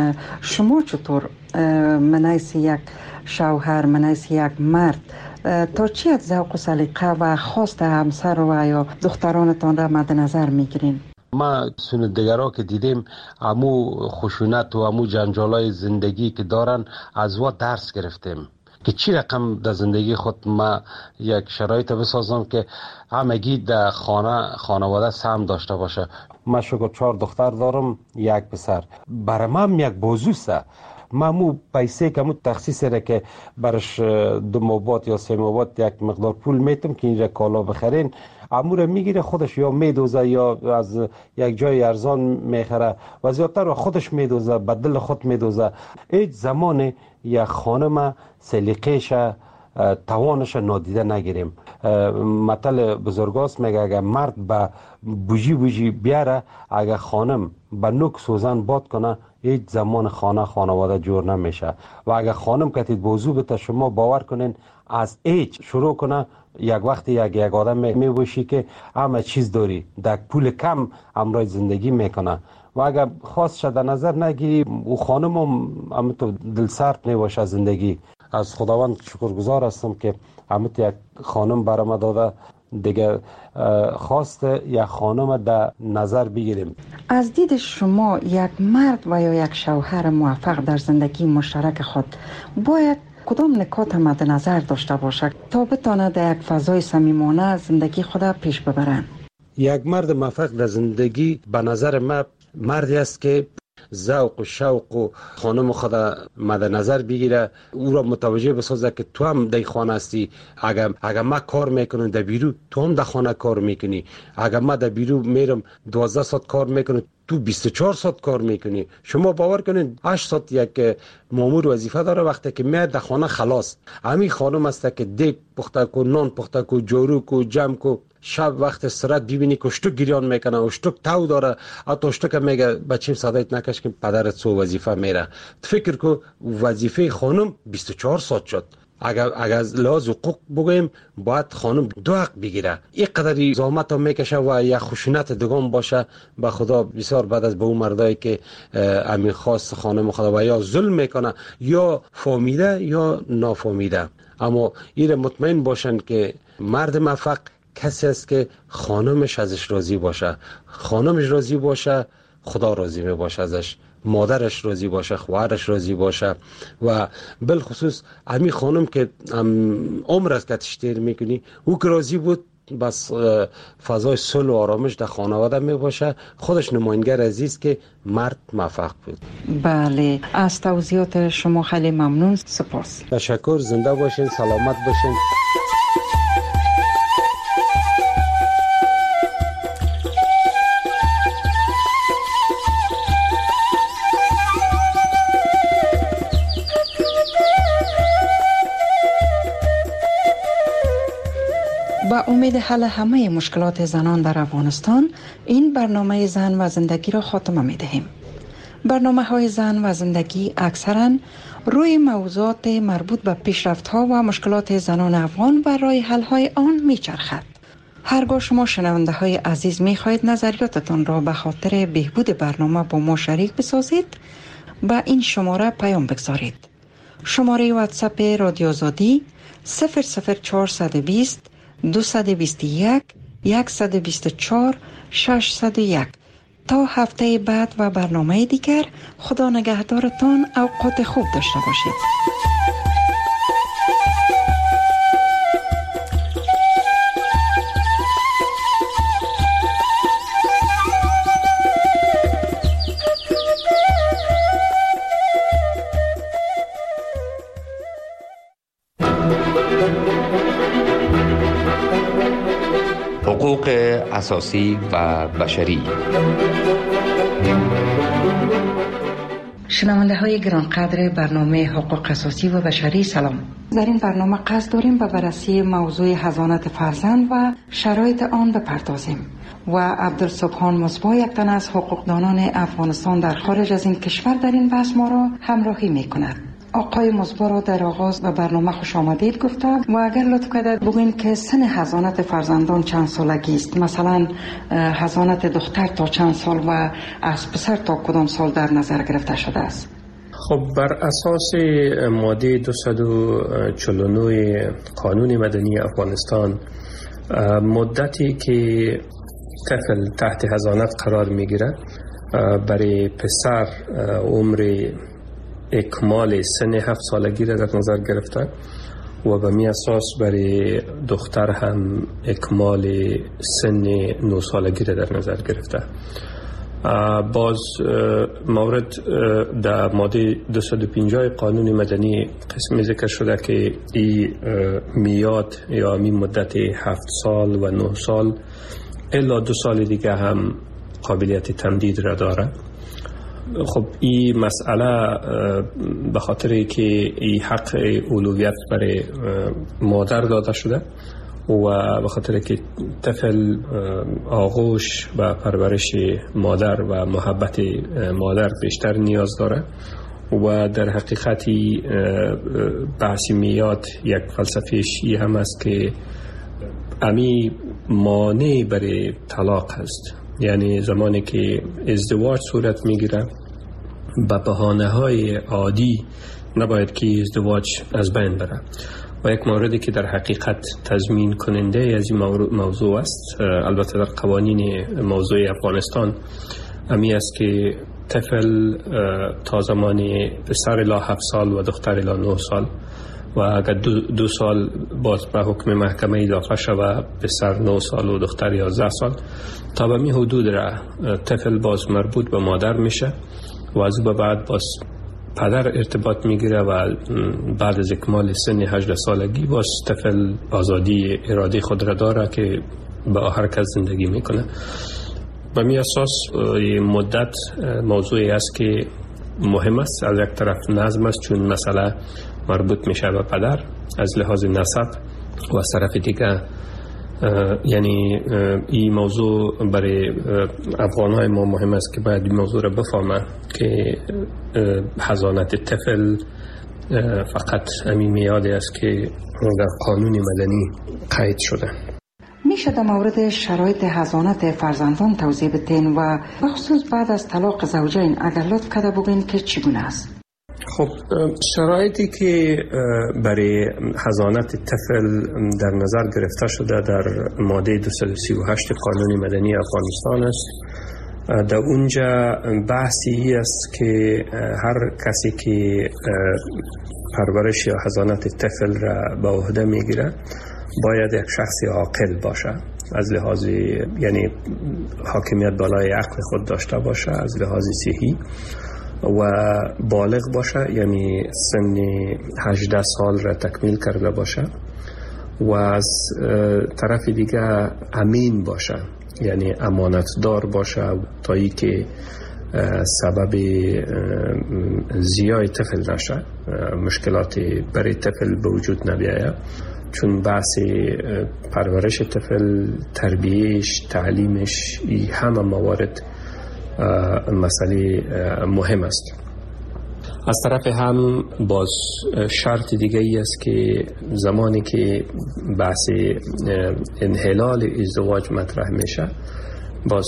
شما چطور منیس یک شوهر، منیس یک مرد تا چی از ذوق و سلیقه و خواست همسر و یا دخترانتان را مد نظر میگیرین؟ ما سندگرها که دیدیم امو خشونت و امو جنجالای زندگی که دارن از وا درس گرفتیم که چی رقم در زندگی خود ما یک شرایط بسازم که همگی در خانه خانواده سهم داشته باشه. من شکر چهار دختر دارم، یک پسر. برای من یک بازوسته. من مو پیسه که مو تخصیص را که برش دو مابات یا سه مابات یک مقدار پول میتم که اینجا کالا بخرین، امور میگیره خودش یا میدوزه یا از یک جای ارزان میخره و زیادتر خودش میدوزه، به دل خود میدوزه. هیچ زمان یک خانم سلیقه‌ش توانش نادیده نگیریم. مثل بزرگاست میگه اگر مرد به بوجی بوجی بیاره، اگر خانم به نوک سوزن باد کنه، هیچ زمان خانه خانواده جور نمیشه. و اگر خانم کتید بوزو بته، شما باور کنین از هیچ شروع کنه، یک وقت یک یک آدم میبوشی که همه چیز داری، در پول کم امرای زندگی میکنه. و اگر خواست شد نظر نگیری، او خانم هم تو دل سرد میباشه زندگی. از خداوند شکرگزار هستم که همت یک خانم برام داده، دیگه خواست یک خانم در نظر بگیریم. از دید شما یک مرد و یا یک شوهر موفق در زندگی مشترک خود باید کدام نکات مد نظر داشته باشد تا بتانه در یک فضای صمیمانه زندگی خود پیش ببرن؟ یک مرد موفق در زندگی به نظر من مردی است که ذوق و شوق و خانم خود مد نظر بگیره، او را متوجه بسازه که تو هم در خانه هستی. اگر اگر ما کار میکنم در بیرو، تو هم در خانه کار میکنی. اگر ما در بیرو میرم دوازده ساعت کار میکنم، تو بیست و چهار ساعت کار میکنی. شما باور کنید هشت ساعت یک مامور وظیفه داره، وقتی که میاد در خانه خلاص. همین خانم است که دیگ پخته کو، نان پخته کو، جارو کو، جمع کو. شب وقت استراحت ببینی که اشتک گریان میکنه، اشتک تو داره، حتی اشتک میگه بچیم صدایت نکش که پدرت سو وظیفه میره. فکر کو وظیفه خانم بیست و چهار ساعت شد. اگر اگر لحاظ حقوق بگویم باید خانم دو حق بگیره. این قدری زحمت هم میکشه و یا خشونت دگان باشه. به خدا بسیار بعد از به اون مردایی که امین خاص خانم خدا و یا ظلم میکنه یا فهمیده یا نافهمیده، اما این مطمئن باشن که مرد موفق کسی است که خانمش ازش راضی باشه. خانمش راضی باشه، خدا راضی می باشه ازش. مادرش راضی باشه، خواهرش راضی باشه. و بالخصوص همین خانم که عمر است که تشتیر میکنی، او که راضی بود، بس فضای صلح و آرامش در خانواده می باشه. خودش نماینگر عزیز که مرد موفق بود. بله، از توضیحات شما خیلی ممنون. سپاس. تشکر. زنده باشین، سلامت باشین. با امید حل همه مشکلات زنان در افغانستان، این برنامه زن و زندگی را خاتمه می دهیم. برنامه های زن و زندگی اکثرا روی موضوعات مربوط به پیشرفت ها و مشکلات زنان افغان و راه حل های آن می چرخد. هرگاه شما شنونده های عزیز می خواهید نظریاتتان را به خاطر بهبود برنامه با ما شریک بسازید، با این شماره پیام بگذارید. شماره واتساپ رادیو آزادی صفر صفر چهارصد و بیست دویست و بیست و یک صد و بیست و چهار ششصد و یک. تا هفته بعد و برنامه دیگر، خدا نگهدارتان. اوقات خوب داشته باشید. حقوق اساسی و بشری. شنونده های گرانقدر برنامه حقوق اساسی و بشری، سلام. در این برنامه قصد داریم به بررسی موضوع حضانت فرزند و شرایط آن بپردازیم و عبدالسبحان مصباح، یک تن از حقوقدانان افغانستان در خارج از این کشور، در این بحث ما را همراهی می کند. آقای مصباح را در آغاز به برنامه خوش آمدید گفتم و اگر لطف کنید بگوین که سن حضانت فرزندان چند سالگی است؟ مثلا حضانت دختر تا چند سال و از پسر تا کدام سال در نظر گرفته شده است؟ خب بر اساس ماده دویست و چهل و نه قانون مدنی افغانستان، مدتی که طفل تحت حضانت قرار میگیره برای پسر عمر اکمال سن هفت سالگی را در نظر گرفته و به می اساس برای دختر هم اکمال سن نه سالگی را در نظر گرفته. باز مورد در ماده دویست و پنجاه قانون مدنی قسمی ذکر شده که این میاد یا می مدت هفت سال و نه سال الا دو سال دیگه هم قابلیت تمدید را داره. خب این مسئله به خاطر که این حق اولویت برای مادر داده شده و به خاطر که طفل آغوش و پرورش مادر و محبت مادر بیشتر نیاز داره و در حقیقتی بحث میاد یک فلسفه‌اش این هم است که امی مانع برای طلاق هست. یعنی زمانی که ازدواج صورت میگیره به بهانه های عادی نباید که ازدواج از بین بره و یک موردی که در حقیقت تضمین کننده از این موضوع است، البته در قوانین موضوع افغانستان امی است که طفل تا زمانی پسر الی هفت سال و دختر الی نه سال و اگر دو, دو سال باز به حکم محکمه اضافه شود پسر نه سال و دختر یازده سال، تا به می حدود را طفل باز مربوط به مادر میشه و از او به بعد باز پدر ارتباط میگیره و بعد از اکمال سن هجده سالگی باز طفل آزادی اراده خود را داره که با هر کس زندگی میکنه. به می اساس مدت موضوعی است که مهم است. از یک طرف نظم است چون مسئله مربوط میشه به پدر از لحاظ نسب و از طرف دیگه یعنی این موضوع برای افغانهای ما مهم است که باید این موضوع را بفهمه که حضانت طفل فقط همین میاده است که در قانون مدنی قید شده. میشه در مورد شرایط حضانت فرزندان توضیح بدین و بخصوص بعد از طلاق زوجین اگر لطف کرده بگین که چگونه است؟ خب شرایطی که برای حضانت طفل در نظر گرفته شده در ماده دویست و سی و هشت قانون مدنی افغانستان است. در اونجا بحثی است که هر کسی که پرورش یا حضانت طفل را به عهده میگیره باید یک شخص عاقل باشه، از لحاظ یعنی حاکمیت بالای عقل خود داشته باشه، از لحاظ صحی و بالغ باشه، یعنی سن هجده سال را تکمیل کرده باشه و از طرف دیگه امین باشه، یعنی امانتدار باشه تا ای که سبب زیای طفل نشه، مشکلات برای طفل به وجود نبیاید. چون بحث پرورش طفل، تربیهش، تعلیمش، این همه موارد مسئله مهم است. از طرف هم باز شرط دیگه ای است که زمانی که بحث انحلال ازدواج مطرح میشه باز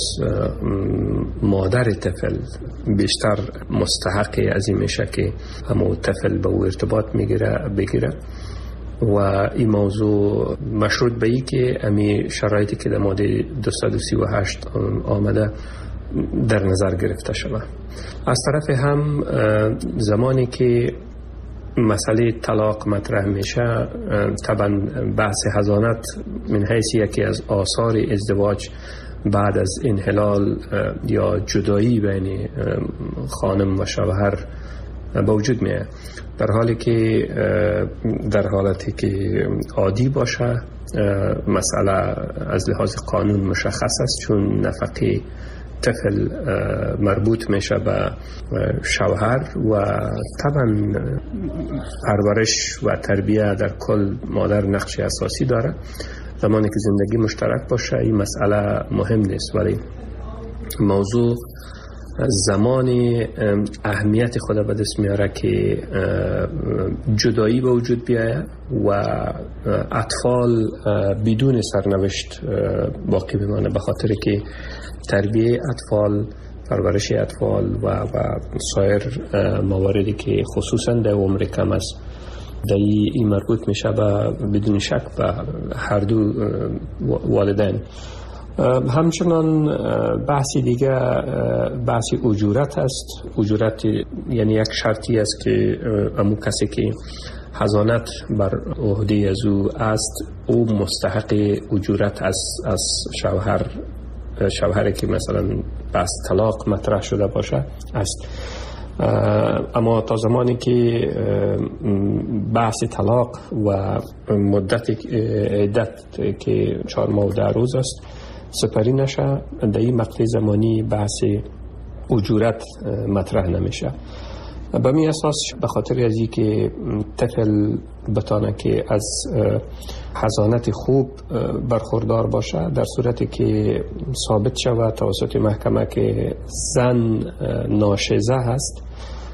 مادر طفل بیشتر مستحق از این میشه که همون طفل به او ارتباط میگیره بگیره و این موضوع مشروط به ای که امی شرایطی که در ماده دویست و سی و هشت آمده در نظر گرفته شود. از طرف هم زمانی که مسئله طلاق مطرح میشه طبعا بحث حضانت من حیث یکی از آثار ازدواج بعد از انحلال یا جدایی بین خانم و شوهر با وجود میاد، در حالی که در حالتی که عادی باشه مسئله از لحاظ قانون مشخص است، چون نفقه طفل مربوط میشه به شوهر و طبعا پرورش و تربیه در کل مادر نقش اساسی داره. زمانی که زندگی مشترک باشه این مسئله مهم نیست، ولی موضوع زمانی اهمیت خود به دست میاره که جدایی به وجود بیاید و اطفال بدون سرنوشت باقی بمانه، به خاطر که تربیه اطفال، پرورش اطفال و, و سایر مواردی که خصوصا در عمر کم است در این مربوط میشه به بدون شک به هر دو والدین. همچنان بحثی دیگه بحث اجورت است. اجورت یعنی یک شرطی است که امو کسی که حضانت بر عهده از او است او مستحق اجورت از از شوهر شوهری که مثلا بحث طلاق مطرح شده باشه است. اما تا زمانی که بحث طلاق و مدت عدت که چهار ماه و ده روز است سپری نشه، در این مقطع زمانی بحث اجورت مطرح نمیشه. به می اساس به خاطر از این که طفل بتانه که از حضانت خوب برخوردار باشه، در صورتی که ثابت شود توسط محکمه که زن ناشزه هست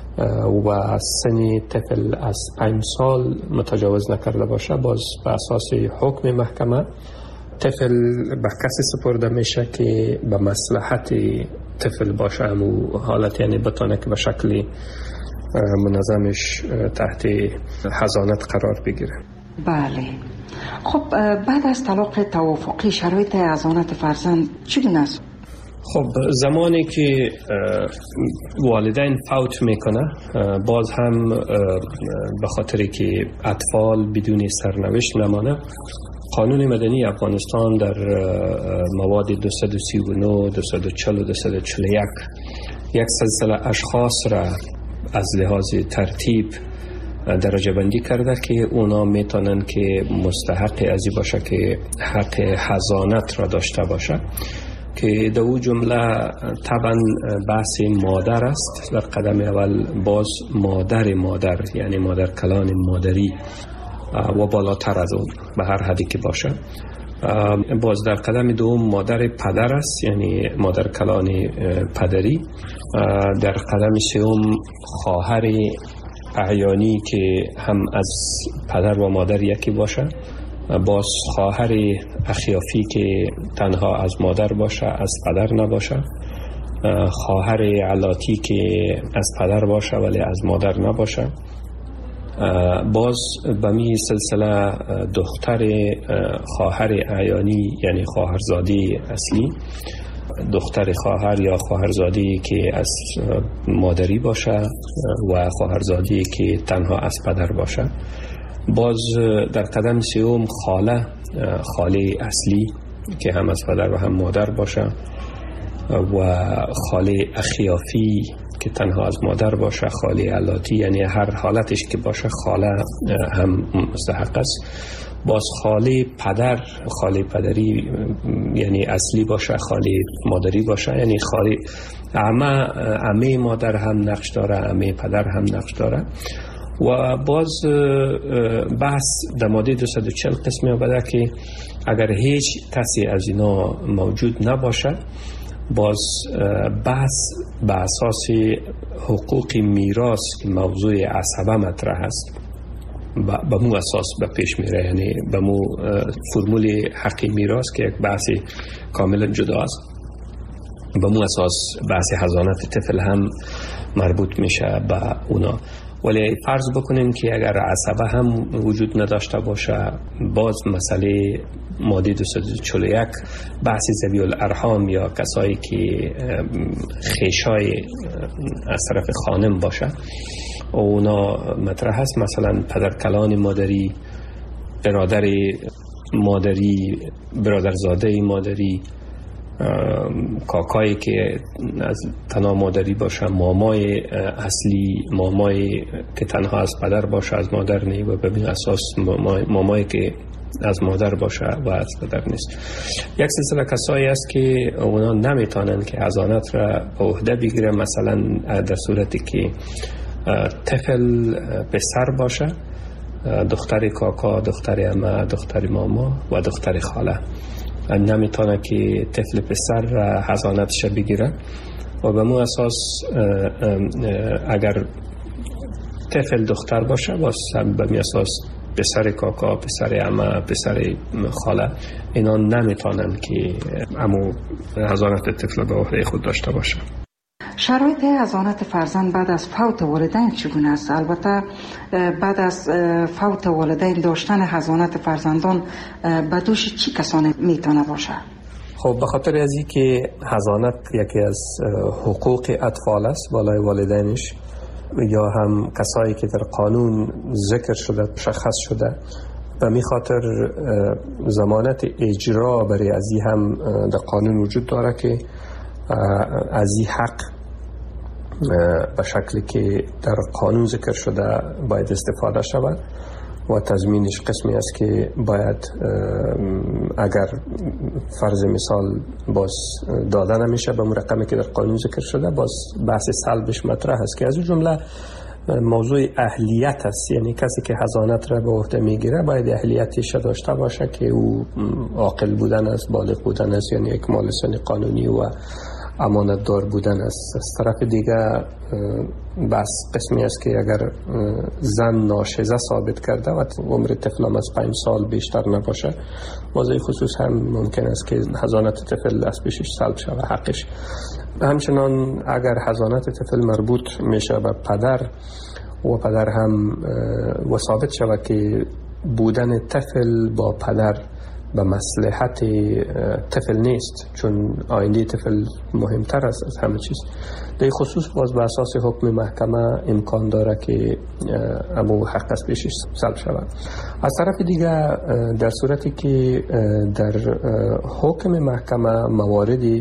و سن طفل از پنج سال متجاوز نکرده باشه، باز به اساس حکم محکمه طفل به کسی سپرده میشه که به مصلحت طفل باشه، همون حالت یعنی بتانه که به شکل منظمش تحت حضانت قرار بگیره. بله. خب بعد از طلاق توافقی شرایط حضانت فرزند چگونه است؟ خب زمانی که والدین فوت میکنه باز هم به خاطری که اطفال بدون سرنوشت نمانه، قانون مدنی افغانستان در مواد دویست و سی و نه، دویست و چهل و دویست و چهل و یک یک سلسله اشخاص را از لحاظ ترتیب درجه بندی کرده که اونا میتونن که مستحق ازی باشه که حق حضانت را داشته باشه، که در او جمله طبعا بحث مادر است. در قدم اول باز مادر مادر یعنی مادر کلان مادری و بالاتر از اون به هر حدی که باشه. باز در قدم دوم مادر پدر است یعنی مادر کلان پدری. در قدم سوم خواهر اعیانی که هم از پدر و مادر یکی باشه. باز خواهر اخیافی که تنها از مادر باشه از پدر نباشه. خواهر علاتی که از پدر باشه ولی از مادر نباشه. باز به می سلسله دختر خواهر اعیانی یعنی خواهرزادی اصلی، دختر خواهر یا خواهرزادی که از مادری باشه و خواهرزادی که تنها از پدر باشه. باز در قدم سوم خاله، خاله اصلی که هم از پدر و هم مادر باشه، و خاله اخیافی که تنها از مادر باشه، خاله علاتی یعنی هر حالتش که باشه خاله هم مستحق است. باز خاله پدر، خاله پدری یعنی اصلی باشه، خاله مادری باشه یعنی خاله عمه، عمه مادر هم نقش داره، عمه پدر هم نقش داره. و باز بحث در ماده دویست و چهل قسمی آمده که اگر هیچ کسی از اینا موجود نباشه، باز بحث به اساس حقوق میراث که موضوع عصبه مطرح است به مو اساس به پیش میره، یعنی به مو فرمول حق میراث که یک بحث کاملا جدا است، به مو اساس بحث حضانت طفل هم مربوط میشه به اونا. ولی فرض بکنیم که اگر عصبه هم وجود نداشته باشه، باز مسئله ماده دویست و چهل و یک بحث ذوی الارحام یا کسایی که خیشای از طرف خانم باشه اونا مطرح هست، مثلا پدر کلان مادری، برادر مادری، برادرزاده مادری، کاکایی که از تنها مادری باشه، مامای اصلی، مامای که تنها از پدر باشه از مادر نه و به اساس مامای, مامای که از مادر باشه و از پدر نیست. یک سلسله کسایی است که اونا نمیتونن که حضانت را به عهده بگیره، مثلا در صورتی که طفل پسر باشه، دختر کاکا، دختر عمه، دختر ماما و دختر خاله نمیتونه که طفل پسر حضانتش بگیره. و به مو اساس اگر طفل دختر باشه باز به می اساس پسر کاکا، پسر عمه، پسر خاله اینا نمیتونن که امو حضانت طفل به عهده خود داشته باشه. شرایط حضانت فرزند بعد از فوت والدین چگونه است؟ البته بعد از فوت والدین داشتن حضانت فرزندان به دوش چی کسانی میتونه باشه؟ خب به خاطر از این که حضانت یکی از حقوق اطفال است بالای والدینش، یا هم کسایی که در قانون ذکر شده مشخص شده، به می خاطر ضمانت اجرا برای از این هم در قانون وجود داره که از این حق به شکلی که در قانون ذکر شده باید استفاده شود و تضمینش قسمی است که باید اگر فرض مثال باز داده نمیشه به رقمی که در قانون ذکر شده، باز بحث سلبش مطرح است که از اون جمله موضوع اهلیت است، یعنی کسی که حضانت را به عهده میگیره باید اهلیتش داشته باشه که او عاقل بودن است، بالغ بودن است، یعنی یک مال سن قانونی و امانت دار بودن است. از طرف دیگه بس قسمی است که اگر زن ناشزه ثابت کرده و عمر طفل از پنج سال بیشتر نباشه، موضوع خصوص هم ممکن است که حضانت طفل از پیشش سلب شود حقش. همچنان اگر حضانت طفل مربوط میشه به پدر و پدر هم و ثابت شود که بودن طفل با پدر به مصلحت طفل نیست، چون آینده طفل مهمتر است از همه چیز، در خصوص باز به اساس حکم محکمه امکان داره که امو حق از پیشش سلب شود. از طرف دیگه در صورتی که در حکم محکمه مواردی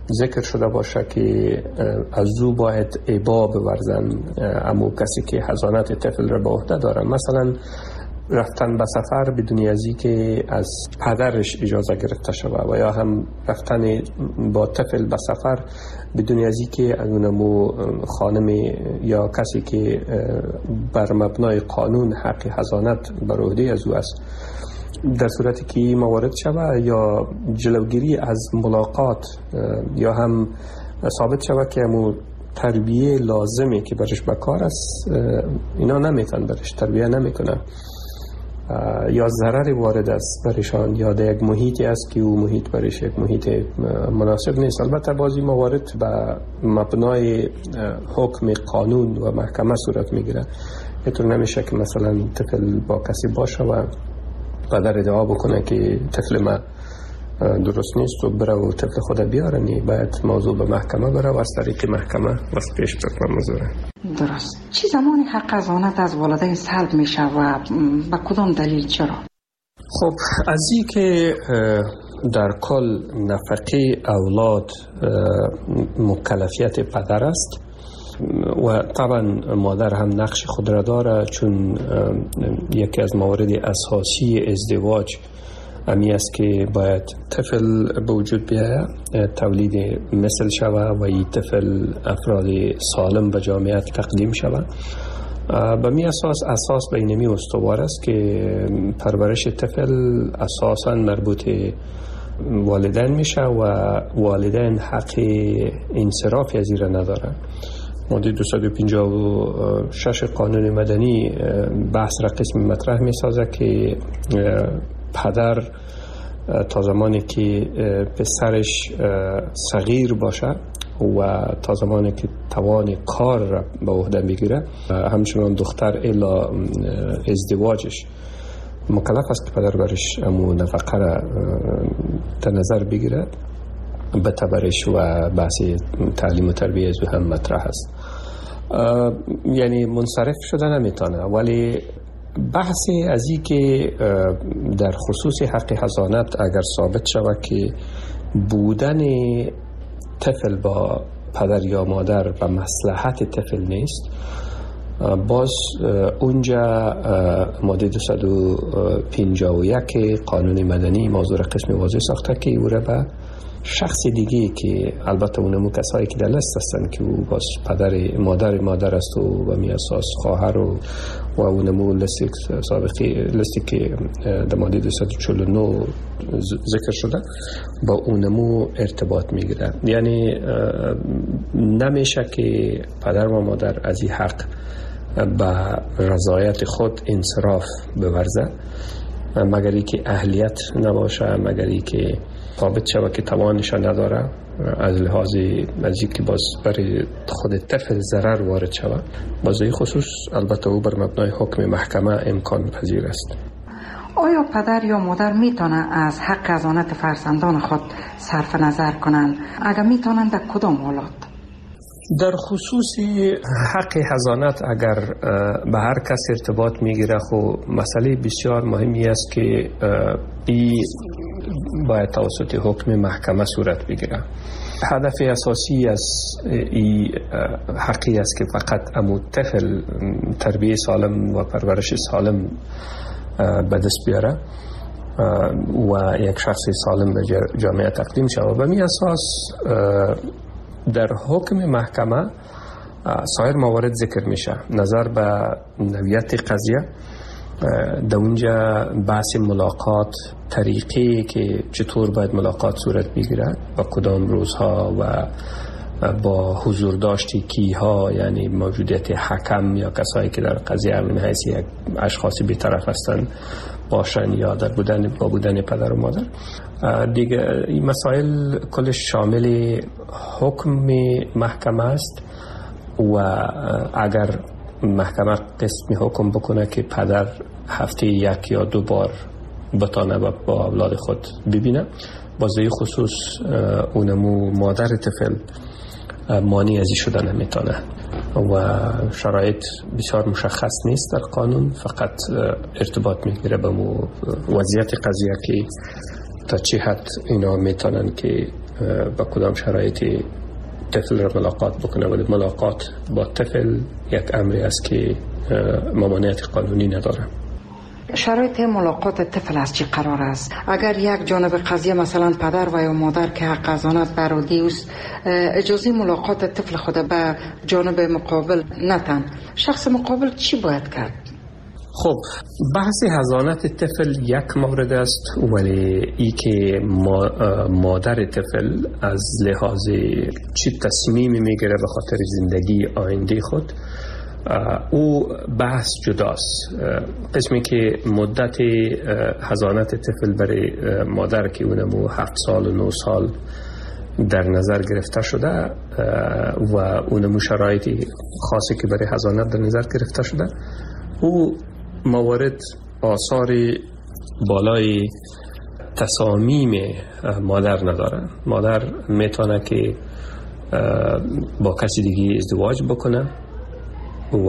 ذکر شده باشه که از او باید ابا بورزن امو کسی که حضانت طفل را به عهده داره. مثلا رفتن به سفر بدون ازی که از پدرش اجازه گرفته شود و یا هم رفتن با طفل به سفر بدون ازی که از اونمو خانم یا کسی که بر مبنای قانون حق حضانت بر عهده از او است، در صورتی که موارد شود یا جلوگیری از ملاقات یا هم ثابت شود که امو تربیه لازمه که برش بکار است اینا نمیتن برش تربیه نمیکنه یا ضرر وارد است برشان یا در یک محیطی است که او محیط برش یک محیط مناسب نیست. البته بعضی موارد به مبنای حکم قانون و محکمه صورت میگیره. اینطور نمیشه که مثلا طفل با کسی باشه و پدر ادعا بکنه که طفل ما درست نیست و بره و طفل خود بیاره. نی باید موضوع به محکمه بره و از طریق محکمه واسه پیش بکنه موضوع. درست. چی زمانی حق حضانت از والدین سلب میشه و با کدام دلیل چرا؟ خب از این که در کل نفقه اولاد مکلفیت پدر است و طبعا مادر هم نقش خود را داره، چون یکی از موارد اساسی ازدواج امی است که باید طفل به وجود بیاید، تولید مثل شود و این طفل افراد سالم به جامعه تقدیم شود. به می اساس اساس بینمی استوار است که پرورش طفل اساساً مربوط والدین میشه و والدین حق انصرافی از این را ندارن. ماده دویست و پنجاه و شش قانون مدنی بحث را قسم مطرح می سازه که پدر تا زمانی که پسرش صغیر باشه و تا زمانی که توان کار را به عهده بگیره، همچنان دختر الا ازدواجش مکلف است که پدر برش امو نفقه را در نظر بگیره. به تبرش و بحث تعلیم و تربیه از هم مطرح است. یعنی منصرف شده نمیتونه، ولی بحثی از این که در خصوص حق حضانت اگر ثابت شود که بودن طفل با پدر یا مادر به مصلحت طفل نیست، باز اونجا ماده دویست و پنجاه و یک قانون مدنی موضوع قسم واضح ساخته که او را به شخص دیگه که البته اونمو کسایی که در لست هستن که او باز پدر مادر مادر است و به می اساس خواهر و و اونمو لستی سابقی لستی که در ماده دویست و چهل و نه ذکر شده با اونمو ارتباط میگیره. یعنی نمیشه که پدر و مادر از این حق به رضایت خود انصراف بورزه مگر ای که اهلیت نباشه، مگر ای که ثابت شود که توانش نداره، از لحاظ از اینکه باز برای خود طفل ضرر وارد شود. باز این خصوص البته او بر مبنای حکم محکمه امکان پذیر است. آیا پدر یا مادر میتونن از حق حضانت فرزندان خود صرف نظر کنند؟ اگر میتونن در کدام حالات؟ در خصوص حق حضانت اگر به هر کس ارتباط میگیره، خب مسئله بسیار مهمی است که این باید توسط حکم محکمه صورت بگیره. هدف اساسی از این حقی است که فقط امو طفل تربیه سالم و پرورش سالم به دست بیاره و یک شخص سالم به جامعه تقدیم شود. و می اساس در حکم محکمه سایر موارد ذکر میشه. نظر به نوعیت قضیه، در اونجا بحث ملاقات، طریقی که چطور باید ملاقات صورت بگیرد و کدام روزها و با حضور داشتی کیها، یعنی موجودیت حکم یا کسایی که در قضیه همین حیث یک اشخاصی بی‌طرف هستند باشن یا در بودن با بودن پدر و مادر. دیگه این مسائل کلش شامل حکم محکمه است و اگر محکمه قسمی حکم بکنه که پدر هفته یک یا دو بار بتانه با اولاد خود ببینه، بازه خصوص اونمو مادر طفل مانی ازی شده نمیتونه و شرایط بسیار مشخص نیست در قانون، فقط ارتباط میگیره به وضعیت قضیه که تا چه حد اینا میتونن که با کدام شرایطی طفل را ملاقات بکنه، ولی ملاقات با طفل یک امری است که ممانعت قانونی نداره. شرایط ملاقات طفل از چی قرار است؟ اگر یک جانب قضیه مثلا پدر و یا مادر که حق ازانت برادی است اجازه ملاقات طفل خود به جانب مقابل نتن، شخص مقابل چی باید کرد؟ خب بحث حضانت طفل یک مورد است، ولی ای که مادر طفل از لحاظ چی تصمیمی میگیره به خاطر زندگی آینده خود، او بحث جداست. قسمی که مدت حضانت طفل برای مادر که اونمو هفت سال و نه سال در نظر گرفته شده و اونمو شرایطی خاصی که برای حضانت در نظر گرفته شده، او موارد آثار بالای تصامیم مادر نداره. مادر میتونه که با کسی دیگه ازدواج بکنه و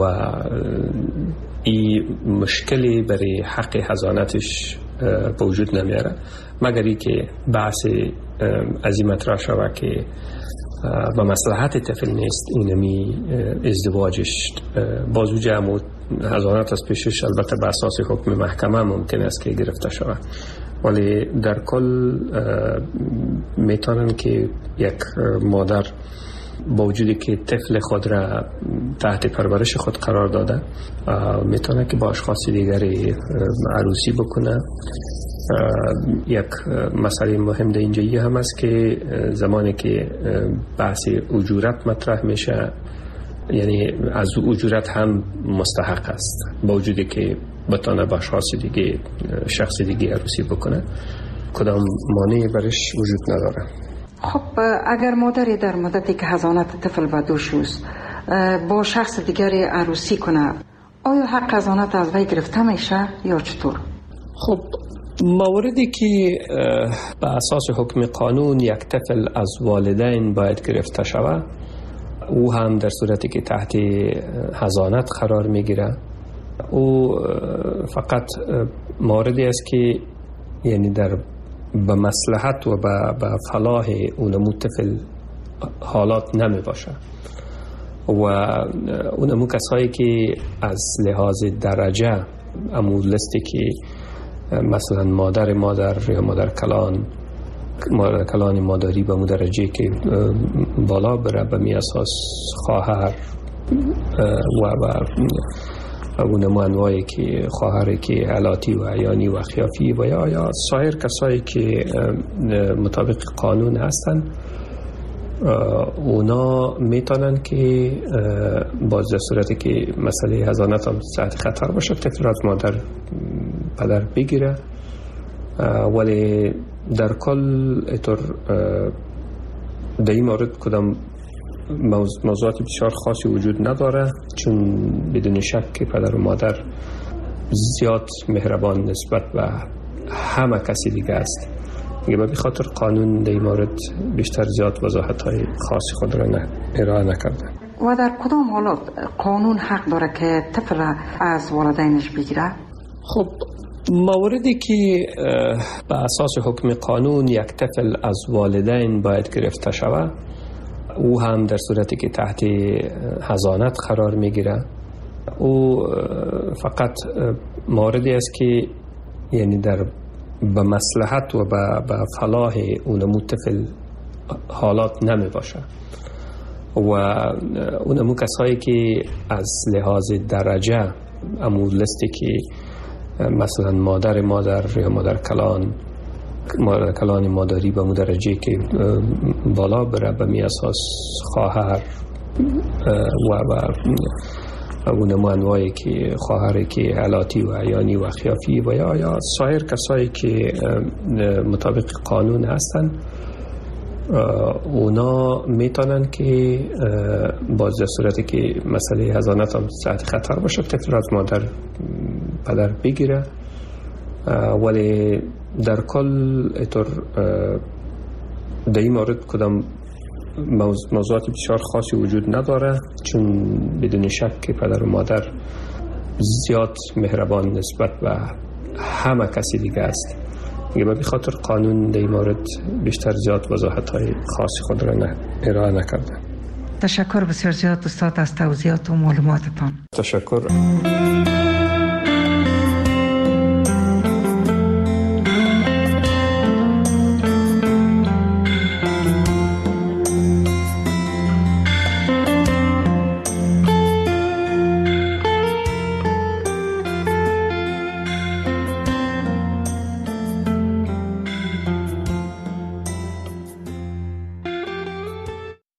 این مشکلی برای حق حضانتش به وجود نمیاره، مگر ای که بحث از این مطرح شود که و مصلحت طفل نیست اینمی ازدواجش بازو جمع و حضانت از پیشش البته به اساس حکم محکمه ممکن است که گرفته شود، ولی در کل میتونن که یک مادر با وجودی که طفل خود را تحت پرورش خود قرار داده میتونه که با اشخاص دیگری عروسی بکنه. یک مسئله مهم در اینجایی هم است که زمانی که بحث اجورت مطرح میشه، یعنی از اجورت هم مستحق است با وجودی که بتونه با اشخاص دیگه شخص دیگه عروسی بکنه، کدام مانعی برش وجود نداره. خب اگر مادری در مدتی که حضانت طفل به دوش است با شخص دیگری عروسی کنه، آیا حق حضانت از وی گرفته میشه یا چطور؟ خب موردی که به اساس حکم قانون یک طفل از والدین باید گرفته شود، او هم در صورتی که تحت حضانت قرار میگیره، او فقط موردی است که یعنی در به مصلحت و به فلاح اونمو طفل حالات نمی باشه و اونمو کسایی که از لحاظ درجه امو لستی که مثلا مادر مادر یا مادر کلان مادر کلان مادری به درجه که بالا بره، به می اساس خواهر و و اونمو انواعی که خواهری که علاتی و عیانی و خیافی و یا یا سایر کسایی که مطابق قانون هستن، اونا میتونن که باز در صورتی که مسئله حضانت هم تحت خطر باشه طفل از مادر پدر بگیره، ولی در کل اطور در این مورد کدام موضوعات بسیار خاصی وجود نداره، چون بدون شک که پدر و مادر زیاد مهربان نسبت به همه کسی دیگه است. دیگه به خاطر قانون در این مورد بیشتر زیاد وضاحت های خاصی خود را نه ارائه نکرده. و در کدام حالات قانون حق داره که طفل از والدینش بگیره؟ خب موردی که به اساس حکم قانون یک طفل از والدین باید گرفته شود، او هم در صورتی که تحت حضانت قرار میگیره، او فقط موردی است که یعنی در به مصلحت و به فلاح اونمو طفل حالات نمی باشه و اونمو کسایی که از لحاظ درجه امو لستی که مثلا مادر مادر یا مادر کلان مادر کلان مادری به درجه که بالا بره، به می اساس خواهر و و اونمو انواعی که خواهری که علاتی و عیانی و خیافی و یا یا سایر کسایی که مطابق قانون هستن، اونا میتونن که باز در صورتی که مسئله حضانت هم تحت خطر باشه طفل از مادر پدر بگیره، ولی در کل اطور در این مورد کدام موضوعات بسیار خاصی وجود نداره، چون بدون شک که پدر و مادر زیاد مهربان نسبت به همه کسی دیگه است. به خاطر قانون در این مورد بیشتر زیاد وضاحت های خاصی خود را نه ارائه نکرده. تشکر بسیار زیاد استاد از توضیحات و معلوماتتان. تشکر.